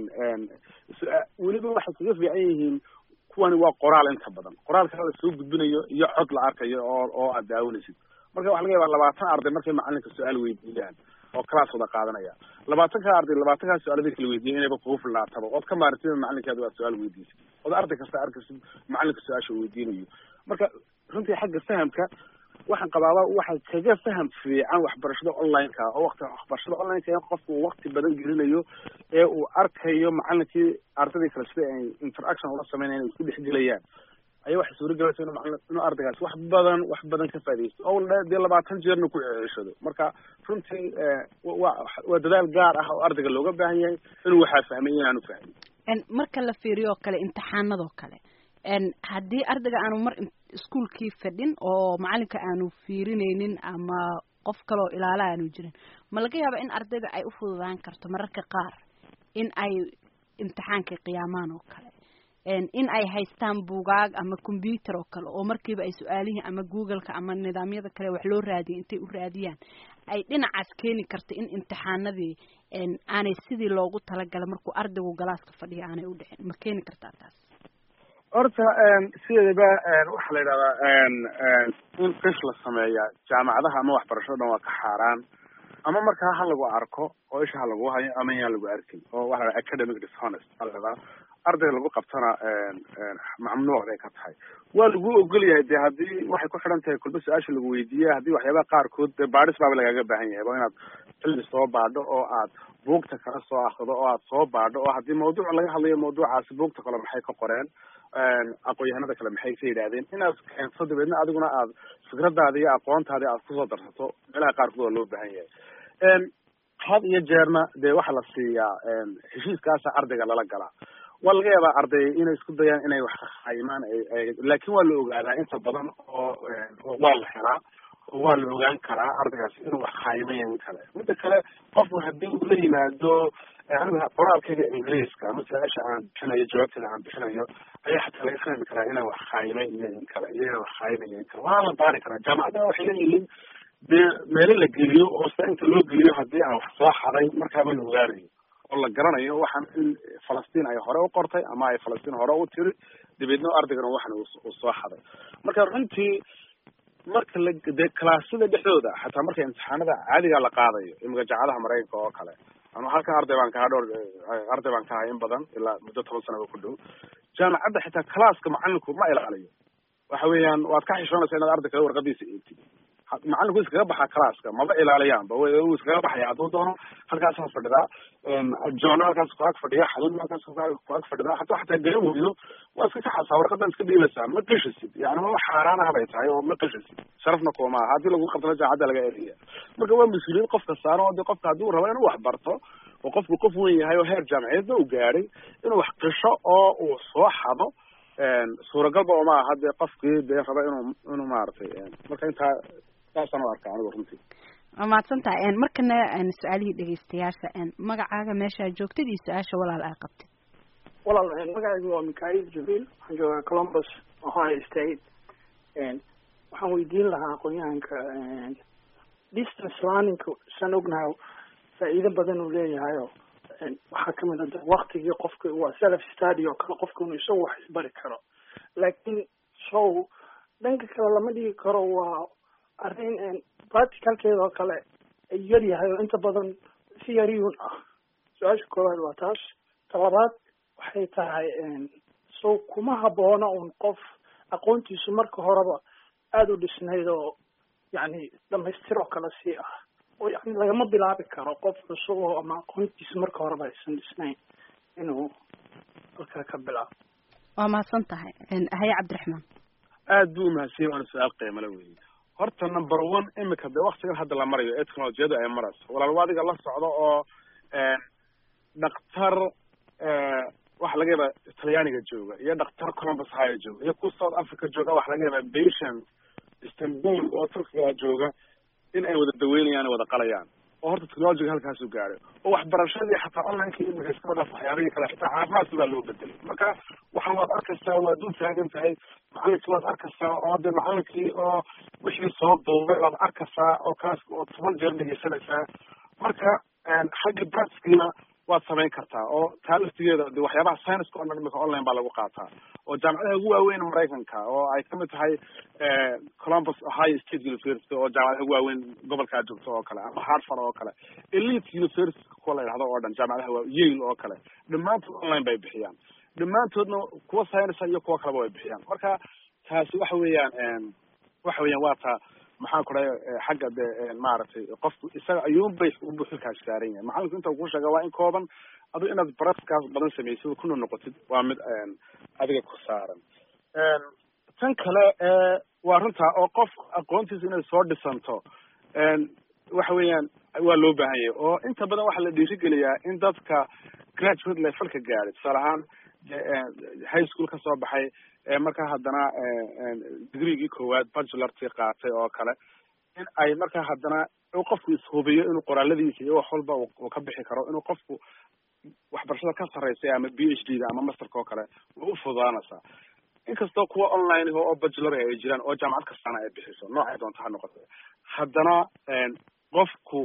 Speaker 3: weliba waxay kaga fiican yihiin kuwani waa qoraal inta badan qoraalka la soo gudbinayo iyo cod la arkayo oo oo aad daawanaysid marka waxa laga yaabaa labaatan arday markay macalinka su-aal weydiiyaan oo class wada qaadanaya labaatan ka arday labaatan ka su-aal bay kala weydiiyeen inayba kugu filaataba ood ka maartid macalinkaada waa su-aal weydiisid ood arday kasta arkaysid macalinka su-aasha weydiinayo marka runtii xagga fahamka waxaan qabaaba waxay kaga faham fiican waxbarashada online-ka oo waqti waxbarashada online-ka in qofku uu waqti badan gelinayo ee uu arkayo macalinkii ardaydii kale sida ay interaction ula sameynayaan ay isku dhexgelayaan ayaa waxay suuragelaysa inuu macalin inuu ardaygaas wax badan wax badan ka faaidaysto oo dee labaatan jeerna ku ceshado marka runtii waa waa dadaal gaar ah oo ardayga looga baahan yahay inuu waxaa fahmay inaanu fahmin
Speaker 16: marka la fiiriyo oo kale imtixaanadoo kale haddii ardayga aanu mar iskuolkii fadhin oo macalinka aanu fiirinaynin ama qof kaloo ilaala aanu jirin ma laga yaaba in ardayda ay u fududaan karto mararka qaar in ay imtixaanka qiyaamaan oo kale in ay haystaan buugaag ama computer oo kale oo markiiba ay su-aalihii ama googleka ama nidaamyada kale wax loo raadiyay intay u raadiyaan ay dhinacaas keeni karta in imtixaanadii aanay sidii loogu talagalay markuu ardaygu galaaska fadhiya aanay u dhicin ma keeni kartaa taas
Speaker 3: horta sideedaba waxaa la yidhahdaa in qish la sameeya jaamacadaha ama waxbarashada dhan waa ka xaaraan ama markaa ha lagu arko oo isha ha lagu hayo ama yaan lagu arkin oo waxa la academic dishonest a la ardayga lagu qabtana mamnuuc bay ka tahay waa lagu ogol yahay dee haddii waxay ku xidhan tahay kulba su-aasha lagu weydiiya haddii waxyaabaha qaarkood dee baadhis baaba lagaaga baahan yahay waa inaad xilli soo baadho oo aad buugta kala soo akrido oo aad soo baadho oo haddii mawduuc laga hadlayo mawduucaasi buugta kale maxay ka qoreen aqoon-yahanada kale maxay ka yidhaahdeen inaad keento dabeedna adiguna aad fikradaada iyo aqoontaadi aad kusoo darsato meelaha qaarkood waa loo baahan yahay had iyo jeerna dee waxaa la siiyaa heshiiskaasa ardayga lala galaa waa laga yaabaa arday inay isku dayaan inay wax khaymaan laakin waa la ogaadaa inta badan oo waa la helaa oo waa la ogaan karaa ardaygaas inuu wax khaymayo in kale midda kale qofku haddii uu la yimaado aniga qoraalkayga ingiriiska ama su-aasha aan bixinayo jawaabteeda aan bixinayo ayaa xataa laga fahmi karaa inaan wax khaymay iyo in kale iyo inaan wax khaymayo in kale waa la baari karaa jaamacadaha waxay leeyihiin dee meelo la geliyo oo sida inta loo geliyo haddii aan wax soo xaday markaaba la ogaanayo oo la garanayo waxaan in falastiin ay hore u qortay ama ay falastiin hore u tiri dabeedna ardaygana waxan uu soo xaday marka runtii marka la dee kalaasyada dhexdooda xataa marka imtixaanada caadiga la qaadayo imika jaacadaha maraykanka oo kale anu halkan arday baan kaha dhowr arday baan ka ahay in badan ilaa muddo toban sanaba ku dhow jaamacadda xitaa calaaska macalinku ma ilaaliyo waxa weeyaan waad ka xishoonaysa inaad arday kale warqadiisa eegtid macalinku iskaga baxaa calaaska maba ilaaliyaanba wuu iskaga baxaya hadduu doono halkaasaa fadhidaa joona halkaas ku ag fadhiya xalin halkaas ku ag fadhidaa hadduu xataa garan weydo waa iska kaxasaa warqadan iska dhiibaysaa ma qishisid yani maba xaaraan ah bay tahay oo ma qishisid sharafna kuma aha haddii lagu qabtana jaacadda laga eriya marka waa mas-uuliyad qofka saaran oo de qofka hadduu rabo inuu wax barto oo qofku qof weyn yahay oo heer jaamaciyeedna u gaadhay inuu wax qisho oo uu soo xado suuragalba uma aha dee qofkii dee raba inuu inuu maaragtay marka intaa saasaan u arkaa anigu runtii
Speaker 16: waa mahadsan tahay markana su-aalihii dhegeystayaasha magacaaga meeshaa joogtid iyo su-aasha walaal aa qabtid
Speaker 17: walaal magacaygu waa mikhail jibriil waxaan joogaa columbus ohio state waxaan weydiin lahaa aqoon-yahanka distance learningka san ognahay faa'iido badan uu leeyahayo waxaa kamid a waktigii qofka waa self study oo kale qofka inuu isagu wax isbari karo laakiin sow dhanka kale lama dhigi karo waa arrin practicalkeeda oo kale ay yar yahay oo inta badan si yariyun ah. su-aasha koowaad waa taas. ta labaad waxay tahay so kuma habboona un qof aqoontiisu marka horeba aada u dhisnayd oo yani dhamaystir oo kale sii ah oo yani lagama bilaabi karo qof cusub oo ama aqoontiisu marka horeba aysan dhisnayn inuu halkaa ka bilaabo.
Speaker 16: waa mahadsan tahay haye cabdiraxmaan.
Speaker 3: aad buu umahadsan waana su-aal qiimo le weeye. horta number one imika dee waktigan hadda la marayo ee technolojiyadu ay marayso walaal waa adiga la socdo oo dhaktar waxa laga yaabaa talyaaniga jooga iyo dhaktar Columbus haya jooga iyo ku South Africa jooga waxa laga yaabaa patient Istanbul oo Turkiga jooga in ay wada daweynayaan wada qalayaan oo horta technology halkaas uu gaaray oo waxbarashadii xataa online-ka imika iska wada waxyaabihii kale xitaa caafimaadka baa loo bedelay. marka waxaan waad arkaysaa waa dul taagan tahay macalinkii waad arkaysaa oo de macalinkii oo wixii soo duubay waad arkaysaa oo kaas oo toban jeer dhegeysanaysaa. marka xagga practicalna waad samayn kartaa oo taa laftigeeda de waxyaabaha science-ka oo dhan imika online baa lagu qaataa oo jaamacadaha ugu waaweyn Maraykanka oo ay kamid tahay Columbus Ohio State University oo jaamacadaha ugu waaweyn gobolka joogto oo kale ama Harvard oo kale elite university kuwa la yidhahdo oo dhan jaamacadaha waa Yale oo kale dhammaantood online bay bixiyaan dhammaantoodna kuwa science iyo kuwa kaleba way bixiyaan. marka taasi waxa weeyaan waxa weeyaan waa taa maxaan ku dhahay xagga de maaragtay qofku isaga ayuun bay u buuxilkaas saaran yahay. macalinku inta uu sheega waa in kooban adu inaad barafkaas badan samaysid kuna noqotid waa mid adiga ku saaran. tan kale waa runtaa oo qof aqoontiisa inay soo dhisanto waxa weeyaan waa loo baahan yahay oo inta badan waxaa la dhiirigeliyaa in dadka graduate levelka gaaray tusaale ahaan high school ka soo baxay markaa haddana degreegii koowaad bachelortii qaatay oo kale in ay markaa haddana uu qofku ishubiyo inuu qoraaladiisa iyo wax walba uu ka bixi karo inuu qofku waxbarashada ka sarreysay ama b h d da ama masterka oo kale way u fududaanaysaa. inkastoo kuwa online oo bachelor ay jiraan oo jaamacad kastana ay bixiso noocay doonta ha noqoto haddana qofku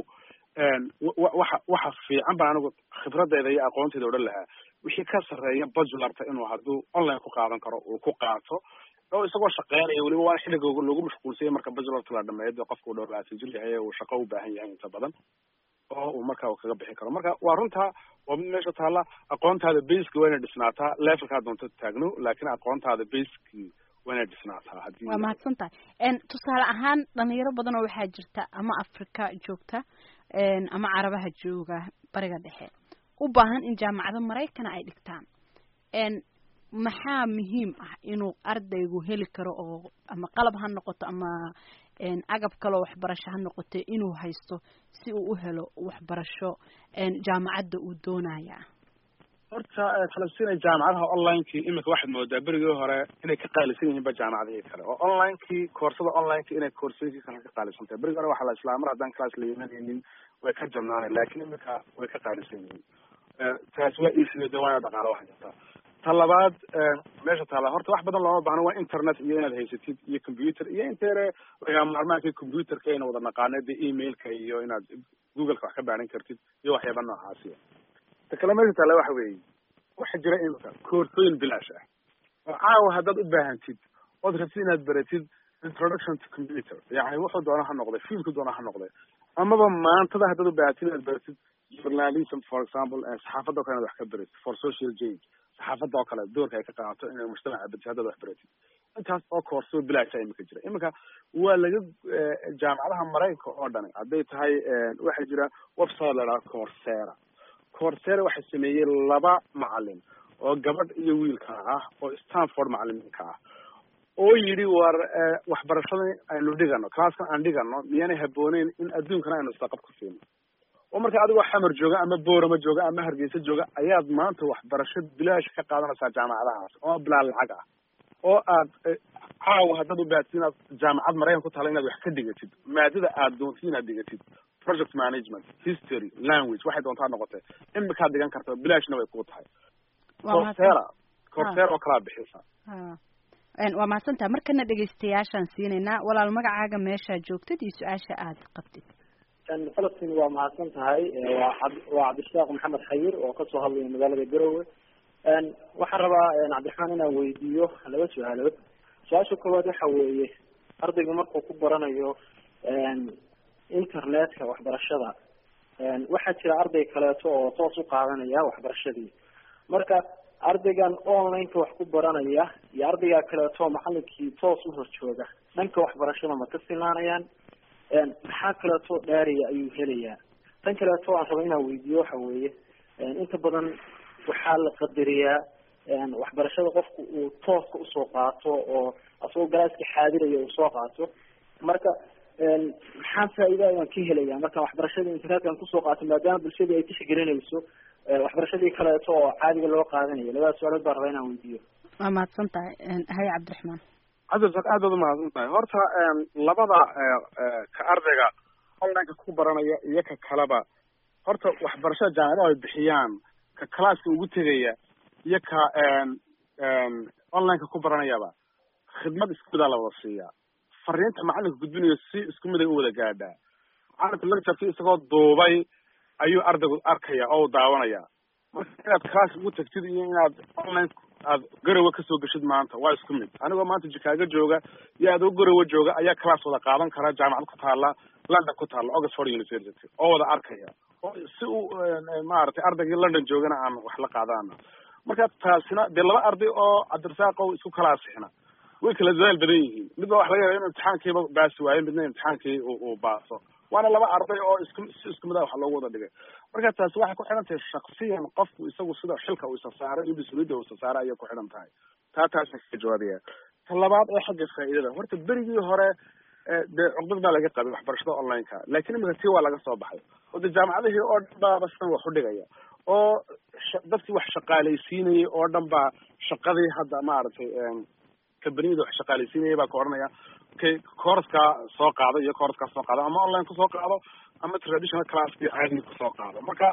Speaker 3: waxa waxa fiican baa anigu khibradeyda iyo aqoonteyda odhan lahaa wixii ka sarreeya bachelorta inuu hadduu online ku qaadan karo uu ku qaato oo isagoo shaqeynaya weliba waa xilliga lagu mashquulsayay marka bachelorta la dhameeyo qofku uu dhowr labaatan jir yahay uu shaqo u baahan yahay inta badan oo uu markaa uu kaga bixi karo. marka waa runtaa waa mid meesha taalla aqoontaada baseki waa inay dhisnaataa levelkaa doonto taagno laakiin aqoontaada baseki waa inay dhisnaataa. haddii
Speaker 16: waa mahadsan tahay tusaale ahaan dhalinyaro badan oo waxaa jirta ama Afrika joogta ama carabaha jooga bariga dhexe u baahan in jaamacado Maraykan ay dhigtaan maxaa muhiim ah inuu ardaygu heli karo oo ama qalab ha noqoto ama agab kale oo waxbarasho ha noqoto inuu haysto si uu u helo waxbarasho jaamacadda uu doonaya.
Speaker 3: horta Falastiin jaamacadaha online-kii imika waxaad moodaa berigii hore inay ka qaalisan yihiin ba jaamacadihii kale oo online-kii koorsada online-kii inay koorsooyinkii kale ka qaalisan tahay. berigii hore waxaa la islaa mar haddaan class la yimaanaynin way ka jabnaanay laakiin imika way ka qaalisan yihiin. taasi waa issue de waa dhaqaale wax jirta. ta labaad meesha taala horta wax badan looma baahno waa internet iyo inaad haysatid iyo computer iyo intere laga maarmaanka computerka inuu wada naqaano de emailka iyo inaad google-ka wax ka baaran kartid iyo waxyaaba noocaasi. ta kale meesha taala waxa weeye waxa jira imika koorsooyin bilaash ah oo caawa haddaad u baahantid ood rabtid inaad baratid introduction to computer yani wuxuu doona ha noqday fiilku doona ha noqday amaba maantada haddaad u baahatid inaad baratid journalism for example saxaafadda oo kale inaad wax ka baratid for social change saxaafadda oo kale doorka ay ka qaadato inay mujtamaca bedesho haddaad wax baratid intaas oo koorsoo bilaasha imika jira. imika waa laga jaamacadaha Maraykanka oo dhan hadday tahay waxaa jira website la dhaho Coursera. Coursera waxay sameeyey laba macalin oo gabadh iyo wiilka ah oo Stanford macalimiinka ah oo yidhi war waxbarashada aynu dhigano classkan aan dhigano miyaanay habbooneyn in adduunkana aynu isla qabka siino oo marka adigoo xamar jooga ama boorama jooga ama hargeysa jooga ayaad maanta waxbarasho bilaash ka qaadanaysaa jaamacadahaas oo bilaa lacag ah oo aad caawa haddaad u baahatid inaad jaamacad Maraykan ku taala inaad wax ka dhigatid maadada aad doontid inaad dhigatid project management history language waxay doontaa noqotay imikaad dhigan karta bilaashna way kuu tahay. Coursera Coursera oo kala bixisa
Speaker 16: waa mahadsantahay. markana dhegeystayaashaan siinaynaa walaal magacaaga meesha joogtid iyo su-aasha aad qabtid.
Speaker 18: Falastiin waa mahadsan tahay waa Cabdishaaq Maxamed Xayir oo kasoo hadlaya magaalada Garowe. waxaan rabaa Cabdiraxmaan inaan weydiiyo laba su-aalood. su-aasha koowaad waxa weeye ardayga markuu ku baranayo internetka waxbarashada waxaa jira arday kaleeto oo toos u qaadanaya waxbarashadii marka ardaygan online-ka wax ku baranaya iyo ardayga kaleeto macalinkii toos u horjooga dhanka waxbarashada ma ka sinaanayaan maxaa kaleeto dhaariya ayuu helayaa tan kaleeto aan rabo inaan weydiiyo waxa weeye inta badan waxaa la qadariyaa waxbarashada qofku uu tooska usoo qaato oo asagoo galaaska xaadiraya uu soo qaato marka maxaa faa'iida ayaan ka helaya marka waxbarashada internetkan kusoo qaato maadaama bulshadii ay tixgelinayso waxbarashadii kaleeto oo caadiga loo qaadanayo labada su-aalood baan rabaa inaan weydiiyo
Speaker 16: waa mahadsan tahay haye cabdiraxmaan
Speaker 3: cabdirasaaq aad baad umahadsan tahay horta labada ka ardayga online-ka ku baranaya iyo ka kaleba horta waxbarashada jaamacadaha ay bixiyaan ka calaaska ugu tegaya iyo ka online-ka ku baranayaba khidmad isku midaa la wada siiyaa fariinta macalinka gudbinayo si isku mid ay u wada gaadhaa macalinka lectureki isagoo duubay ayuu ardaygu arkaya oo daawanaya marka inaad class ugu tagtid iyo inaad online aad garowe kasoo geshid maanta waa isku mid anigoo maanta Chicago jooga iyo adoo garowe jooga ayaa class wada qaadan kara jaamacad ku taala London ku taala Oxford University oo wada arkaya oo si uu maaragtay ardaygii London joogana aan wax la qaadana marka taasina de laba arday oo Cabdirasaaq oo isku kala asixna way kala dadaal badan yihiin midba wax laga yaabo in imtixaankiiba baasi waayo midna imtixaankii uu baaso waana laba arday oo isku isku mid ah wax loogu wada dhigay marka taasi waxay ku xiran tahay shakhsiyan qofku isagu sida xilka uu saaray iyo mas'uuliyadda uu saaray ayay ku xiran tahay taa taas ka jawaabaya tan labaad ee xagga faa'iidada horta berigii hore de cugdad baa laga qabay waxbarashada online-ka laakiin imika tii waa laga soo baxay oo de jaamacadihii oo dhan baa basan wax u dhigaya oo dadkii wax shaqaalaysiinayay oo dhan baa shaqadii hadda maaragtay kambaniyada wax shaqaalaysiinayay baa ka oranaya kay kooraska soo qaado iyo kooraska soo qaado ama online ku soo qaado ama traditional classki caadi ku soo qaado marka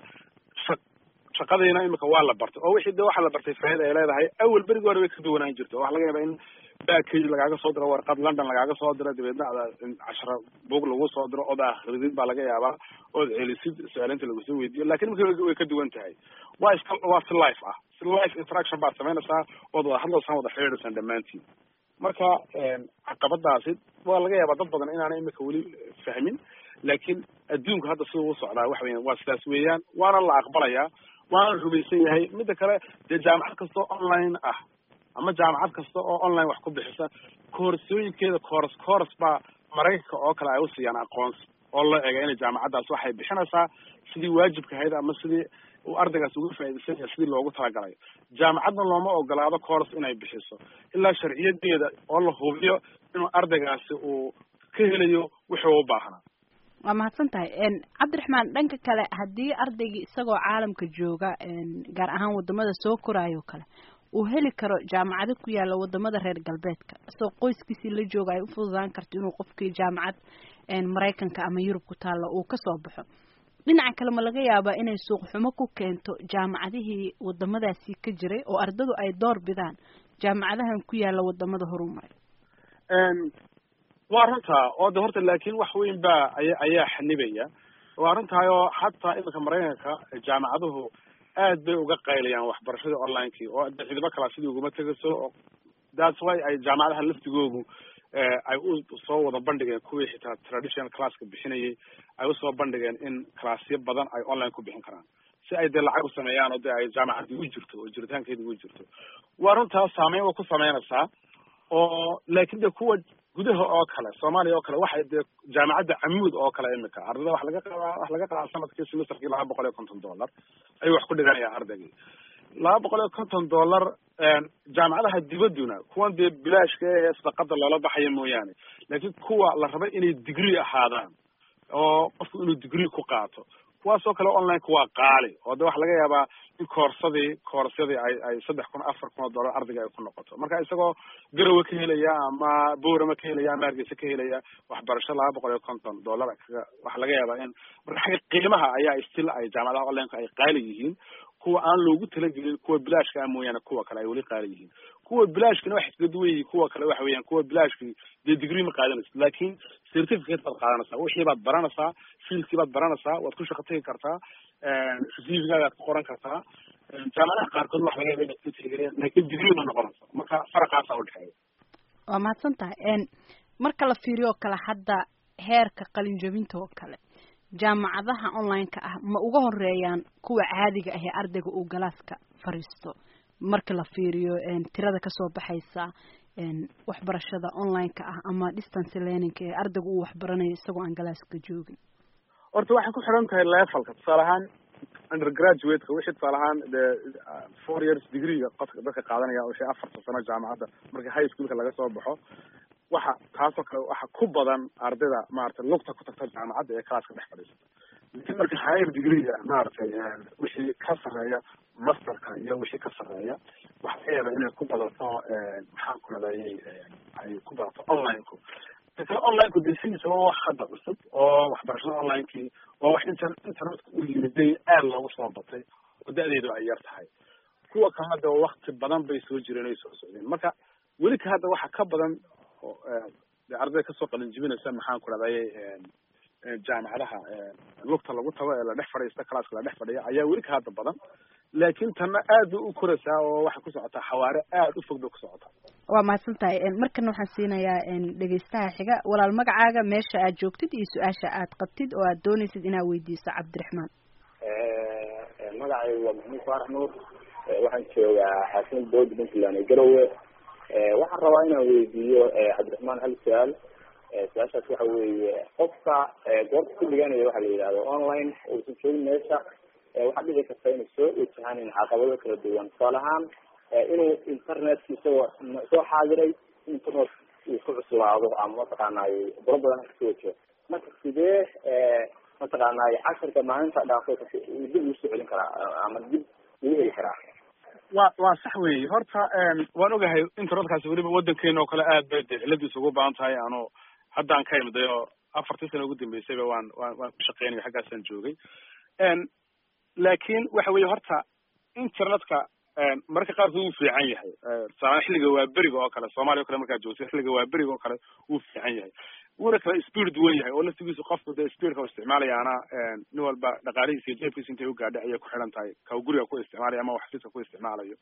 Speaker 3: shaqadayna imika waa la bartay oo wixii de waxa la bartay faa'iido ay leedahay awal berigi hore way ka duwanaan jirto waxa laga yaabaa in baakay lagaaga soo diro warqad London lagaaga soo diro dibadda cashara buug lagu soo diro oo akhridid baa laga yaabaa oo celisid su'aalaynta lagu soo weydiiyo laakiin imika way ka duwan tahay waa iska waa si live ah si live interaction baa sameynaysaa oo wada hadlaysan wada xiriirsan dhamaantiin marka caqabadaasi waa laga yaabaa dad badan inaanay imika weli fahmin laakiin adduunku hadda siduu u socdaa waxa weeyaan waa sidaas weeyaan waana la aqbalayaa waana rumaysan yahay midda kale dee jaamacad kasta oo online ah ama jaamacad kasta oo online wax ku bixisa koorsooyinkeeda kooras kooras baa maraykanka oo kale ay u siiyaan aqoonsi oo loo eega inay jaamacaddaas waxay bixinaysaa sidii waajibka ahayd ama sidii uu ardaygaas uga faa'iidaysan yahay sidii loogu talagalay jaamacadna looma ogolaado kooras inay bixiso ilaa sharciyadeeda oo la hubiyo inuu ardaygaasi uu ka helayo wuxuu u baahnaa
Speaker 16: waa mahadsan tahay cabdiraxmaan dhanka kale haddii ardaygii isagoo caalamka jooga gaar ahaan wadamada soo koraayo kale uu heli karo jaamacado ku yaala wadamada reer galbeedka isagoo qoyskiisii la jooga ay u fududaan karto inuu qofkii jaamacad maraykanka ama yurub ku taalla uu kasoo baxo dhinaca kale ma laga yaabaa inay suuq xumo ku keento jaamacadihii wadamadaasi ka jiray oo ardadu ay door bidaan jaamacadahan ku yaala wadamada horumaray
Speaker 3: waa runtaa oo de horta laakiin wax weyn baa aya ayaa xanibaya waa runtahay oo xataa iminka maraykanka jaamacaduhu aad bay uga qaylayaan waxbarashada online-kii oo de ciidamo kala sidii uguma tegayso oo that's why ay jaamacadaha laftigoogu ay u soo wada bandhigeen kuwii xitaa traditional classka bixinayay ay usoo bandhigeen in classyo badan ay online ku bixin karaan si ay dee lacag u sameeyaan oo de ay jaamacadii u jirto oo jiritaankeedii u jirto waa runtaa saameyn way ku sameynaysaa oo laakiin de kuwa gudaha oo kale Soomaaliya oo kale waxay de jaamacadda Camuud oo kale imika ardayda wax laga qaadaa wax laga qaadaa sanadkii semesterkii laba boqol iyo konton dollar ay wax ku dhiganayaan ardaygii laba boqol iyo konton dollar jaamacadaha dibadduna kuwan dee bilaashka ee sadaqada loola baxayo mooyaane laakiin kuwa la raba inay degree ahaadaan oo qofku inuu degree ku qaato kuwaasoo kale online waa qaali oo de waxa laga yaabaa in koorsadii koorsadii ay ay saddex kun afar kun oo dollar ardayga ay ku noqoto marka isagoo garowe ka helaya ama boorama ka helaya ama hargeysa ka helaya waxbarasho laba boqol iyo konton dollar kaga waxa laga yaabaa in marka xagga qiimaha ayaa still ay jaamacadaha online-ka ay qaali yihiin kuwa aan loogu talagelin kuwa bilaashka ah mooyaane kuwa kale ay weli qaali yihiin kuwa bilaashkina waxay kaga duwan yihiin kuwa kale waxa weeyaan kuwa bilaashkii dee degree ma qaadanaysid laakiin certificate baad qaadanaysaa wixii baad baranaysaa fieldkii baad baranaysaa waad ku shaqo tegi kartaa cvgaagaad ku qoran kartaa jaamacadaha qaarkood wax laga yaaba inaad ku tixgeliyaan laakiin degree ma noqonaysa marka faraqaasaa udhexeeya
Speaker 16: waa mahadsan tahay marka la fiiriyo kale hadda heerka qalin jabinta oo kale jaamacadaha online-ka ah ma uga horeeyaan kuwa caadiga ah ee ardayga uu galaaska fariisto marka la fiiriyo tirada kasoo baxaysa waxbarashada online-ka ah ama distance learning ee ardayga uu waxbaranayo isagoo aan galaaska joogin
Speaker 3: horta waxay ku xiran tahay levelka tusaale ahaan undergraduate-ka wixii tusaale ahaan de four years degree-ga qofka dadka qaadanaya wixii afarta sano jaamacadda marka high schoolka laga soo baxo waxa taasoo kale waxa ku badan ardayda maaragtay lugta ku tagta jaamacadda ee classka dhex fadhiisata laakiin marka higher degree-ga maaragtay wixii ka sarreeya masterka iyo wixii ka sarreeya waxa ka yaaba inay ku badato maxaan ku radayay ay ku badato online-ku laakiin online-ku de sidiisa waa wax hadda cusub oo waxbarashada online-kii waa wax inter internetka u yimiday aad loogu soo batay oo da-deedu ay yar tahay kuwa kalena de wakti badan bay soo jireen ay soo socdeen marka weli ka hadda waxa ka badan de arday kasoo qalin jibinaysa maxaan ku radayay jaamacadaha lugta lagu tago ee la dhex fadhiista classka la dhex fadhiya ayaa weli ka hadda badan laakiin tanna aad bay u koraysaa oo waxay ku socotaa xawaare aad u fog bay ku socotaa
Speaker 16: waa mahadsan tahay markana waxaan siinayaa dhegeystaha xiga walaal magacaaga meesha aad joogtid iyo su-aasha aad qabtid oo aad doonaysid inaad weydiiso cabdiraxmaan
Speaker 19: magacaygu waa maxamuud faarax nuur waxaan joogaa xaasimad boodi puntland ee garowe waxaan rabaa inaan weydiiyo cabdiraxmaan hal su-aal su-aashaas waxa weeye qofka goorta ku dhiganaya waxa la yidhahdo online uusan joogin meesha waxaa dhici karta inay soo wajahaan caqabado kala duwan tusaale ahaan inuu internetka isagoo soo xaadiray internet uu ku cuslaado ama mataqaanay buro badan kasoo wajiho marka sidee mataqaanay casharka maalinta dhaafay dib usoo celin karaa ama dib ugu heli karaa
Speaker 3: wa waa sax weeye horta waan ogahay internetkaasi weliba wadankeena oo kale aad bay de ciladiisa ugu baahan tahay ano haddaan ka imiday oo afartii sana ugu dambeysayba waan waan waan ku shaqeynaya xaggaasaan joogay laakiin waxa weeye horta internetka marka qaarkood wuu fiican yahay tusaale xilliga waa beriga oo kale soomaaliya o kale markaad joogtay xilliga waa beriga oo kale wuu fiican yahay wuuna kala speed duwan yahay oo laftigiisu qofku dee speedka u isticmaalayaana nin walba dhaqaalihiisa iyo jeebkiisa intay u gaadhay ayay ku xidhan tahay ka guriga ku isticmaalaya ama waxfiska ku isticmaalayo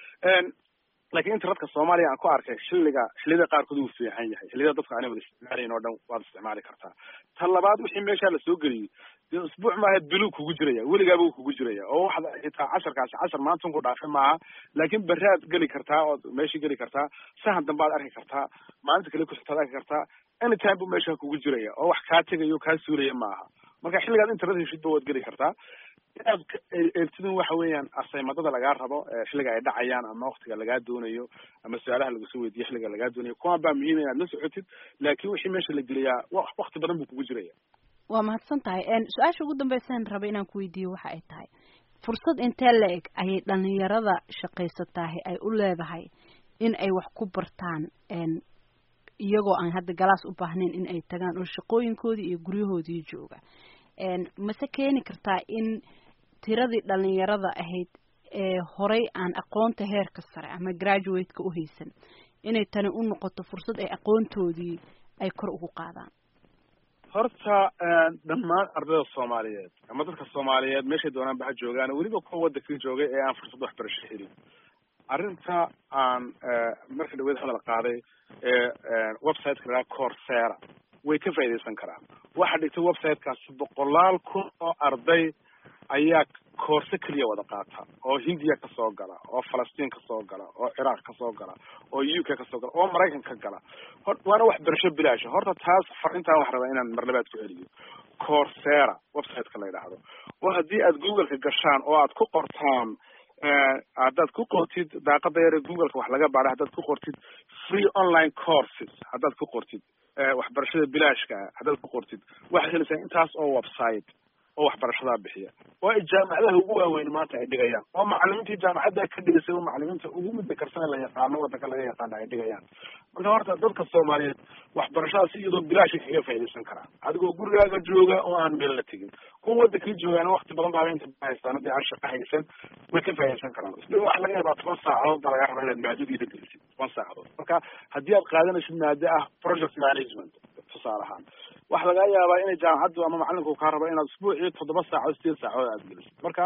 Speaker 3: laakiin internetka soomaaliya aan ku arkay xilliga xilliyada qaarkood wuu fiican yahay xilliyada dadka aanay wada isticmaalayn oo dhan waad isticmaali kartaa tan labaad wixii meeshaa lasoo geliyey dee usbuuc maaha biluu kugu jiraya weligaaba uu kugu jiraya oo waxaad xitaa casharkaasi cashar maanta ku dhaafay maaha laakiin berraad geli kartaa ood meeshii geli kartaa sahan dambe aad arki kartaa maalinta kale kuxitaad arki kartaa anytime buu meeshaa kugu jiraya oo wax kaa tegayo kaa suulaya maaha marka xilligaad internet heshidba waad geli kartaa inaad eegtidin waxa weeyaan asaymadada lagaa rabo xilliga ay dhacayaan ama waktiga lagaa doonayo ama su-aalaha lagusoo weydiiyo xilliga lagaa doonayo kuwan baa muhiim inaad la socotid laakiin wixii meesha la geliyaa wakti badan buu kugu jiraya
Speaker 16: waa mahadsan tahay su-aasha ugu dambeysaan raba inaan ku weydiiyo waxa ay tahay fursad intee la eg ayay dhalinyarada shaqaysataahi ay u leedahay in ay wax ku bartaan iyagoo aan hadda galaas u baahnayn in ay tagaan oo shaqooyinkoodii iyo guryahoodii jooga mase keeni kartaa in tiradii dhalinyarada ahayd ee horay aan aqoonta heerka sare ama graduate-ka u haysan inay tani u noqoto fursad ay aqoontoodii ay kor ugu qaadaan
Speaker 3: horta dhammaan ardayda soomaaliyeed ama dadka soomaaliyeed meeshay doonaan ba ha joogaan weliba kuwa wadankii joogay ee aan fursad waxbarasho helin arrinta aan marka dhaweed hadal qaaday ee website-ka lagaa coursera way ka faa'iidaysan karaan waxaa dhigtay website-kaasi boqolaal kun oo arday ayaa koorse keliya wada qaata oo hindiya kasoo gala oo falastiin kasoo gala oo ciraaq kasoo gala oo u k kasoo gala oo maraykan ka gala waana waxbarasho bilaasha horta taas farintaan wax rabaa inaan marlabaad ku celiyo coursera website-ka la yidhaahdo oo haddii aad google-ka gashaan oo aad ku qortaan haddaad ku qortid daaqada yare google-ka wax laga baadha haddaad ku qortid free online courses haddaad ku qortid waxbarashada bilaashka haddaad ku qortid waxaad helaysaa intaas oo website oo waxbarashadaa bixiya oo ay jaamacadaha ugu waaweyn maanta ay dhigayaan oo macalimiintii jaamacadda ka dhigasay oo macalimiinta ugu mudda karsan la yaqaano wadanka laga yaqaano ay dhigayaan marka horta dadka soomaaliyeed waxbarashadaas iyadoo bilaasha kaga faa'iidaysan karaa adigoo gurigaaga jooga oo aan meel la tegin kuwa wadankii joogaana wakti badan baaba inta haystaan haddii aan shaqo haysan way ka faa'iidaysan karaan isla waxa laga yaabaa toban saacadood baa laga rabaa inaad maadadiida gelisid toban saacadood marka haddii aad qaadanaysid maado ah project management tusaale ahaan waxa laga yaabaa inay jaamacaddu ama macalinku kaa rabo inaad usbuucii toddoba saacadood sideed saacadood aad gelisid marka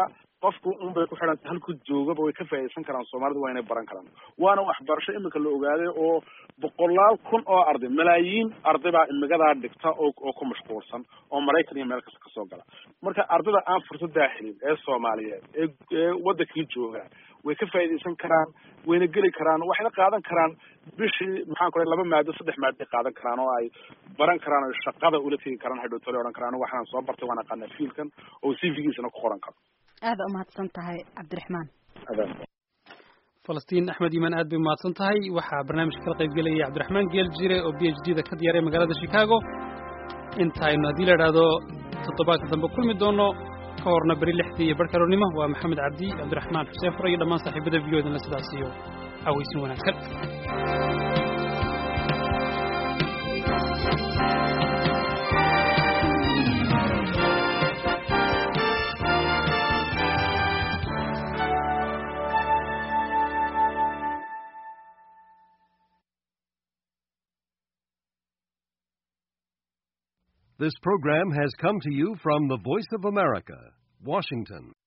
Speaker 3: qofku unbay ku xidhantay halkuu joogaba way ka faa'iidaysan karaan soomaalidu waa inay baran karaan waana waxbarasho imika la ogaaday oo boqolaal kun oo arday malaayiin arday baa imigadaa dhigta oo oo ku mashquulsan oo maraykan iyo meel kasta kasoo gala marka ardayda aan fursadaa helin ee soomaaliyeed ee ee wadankii jooga way ka faa'iidaysan karaan wayna geli karaan waxayna qaadan karaan bishii maxaan ku laba maado saddex maado qaadan karaan oo ay baran karaan oo shaqada ula tegi karaan hadhow tole odhan karaan waxaan soo bartay waan aqaanaa fiilkan oo C V-giisana ku qoran karo
Speaker 16: aad u mahadsan tahay cabdiraxmaan
Speaker 1: falastiin axmed iimaan aad bay mahadsan tahay waxaa barnaamijka kala qayb gelaya cabdiraxmaan geel jire oo B H D da ka diyaaray magaalada Chicago intaynu haddii la idhaahdo toddobaadka dambe kulmi doono ka horna beri lixdii iyo barkaroonimo waa maxamed cabdi cabdiraxmaan xuseen fure iyo dhammaan saaxiibada v o dan la sidaas iyo cawaysin wanaagsan
Speaker 20: This program has come to you from the Voice of America, Washington.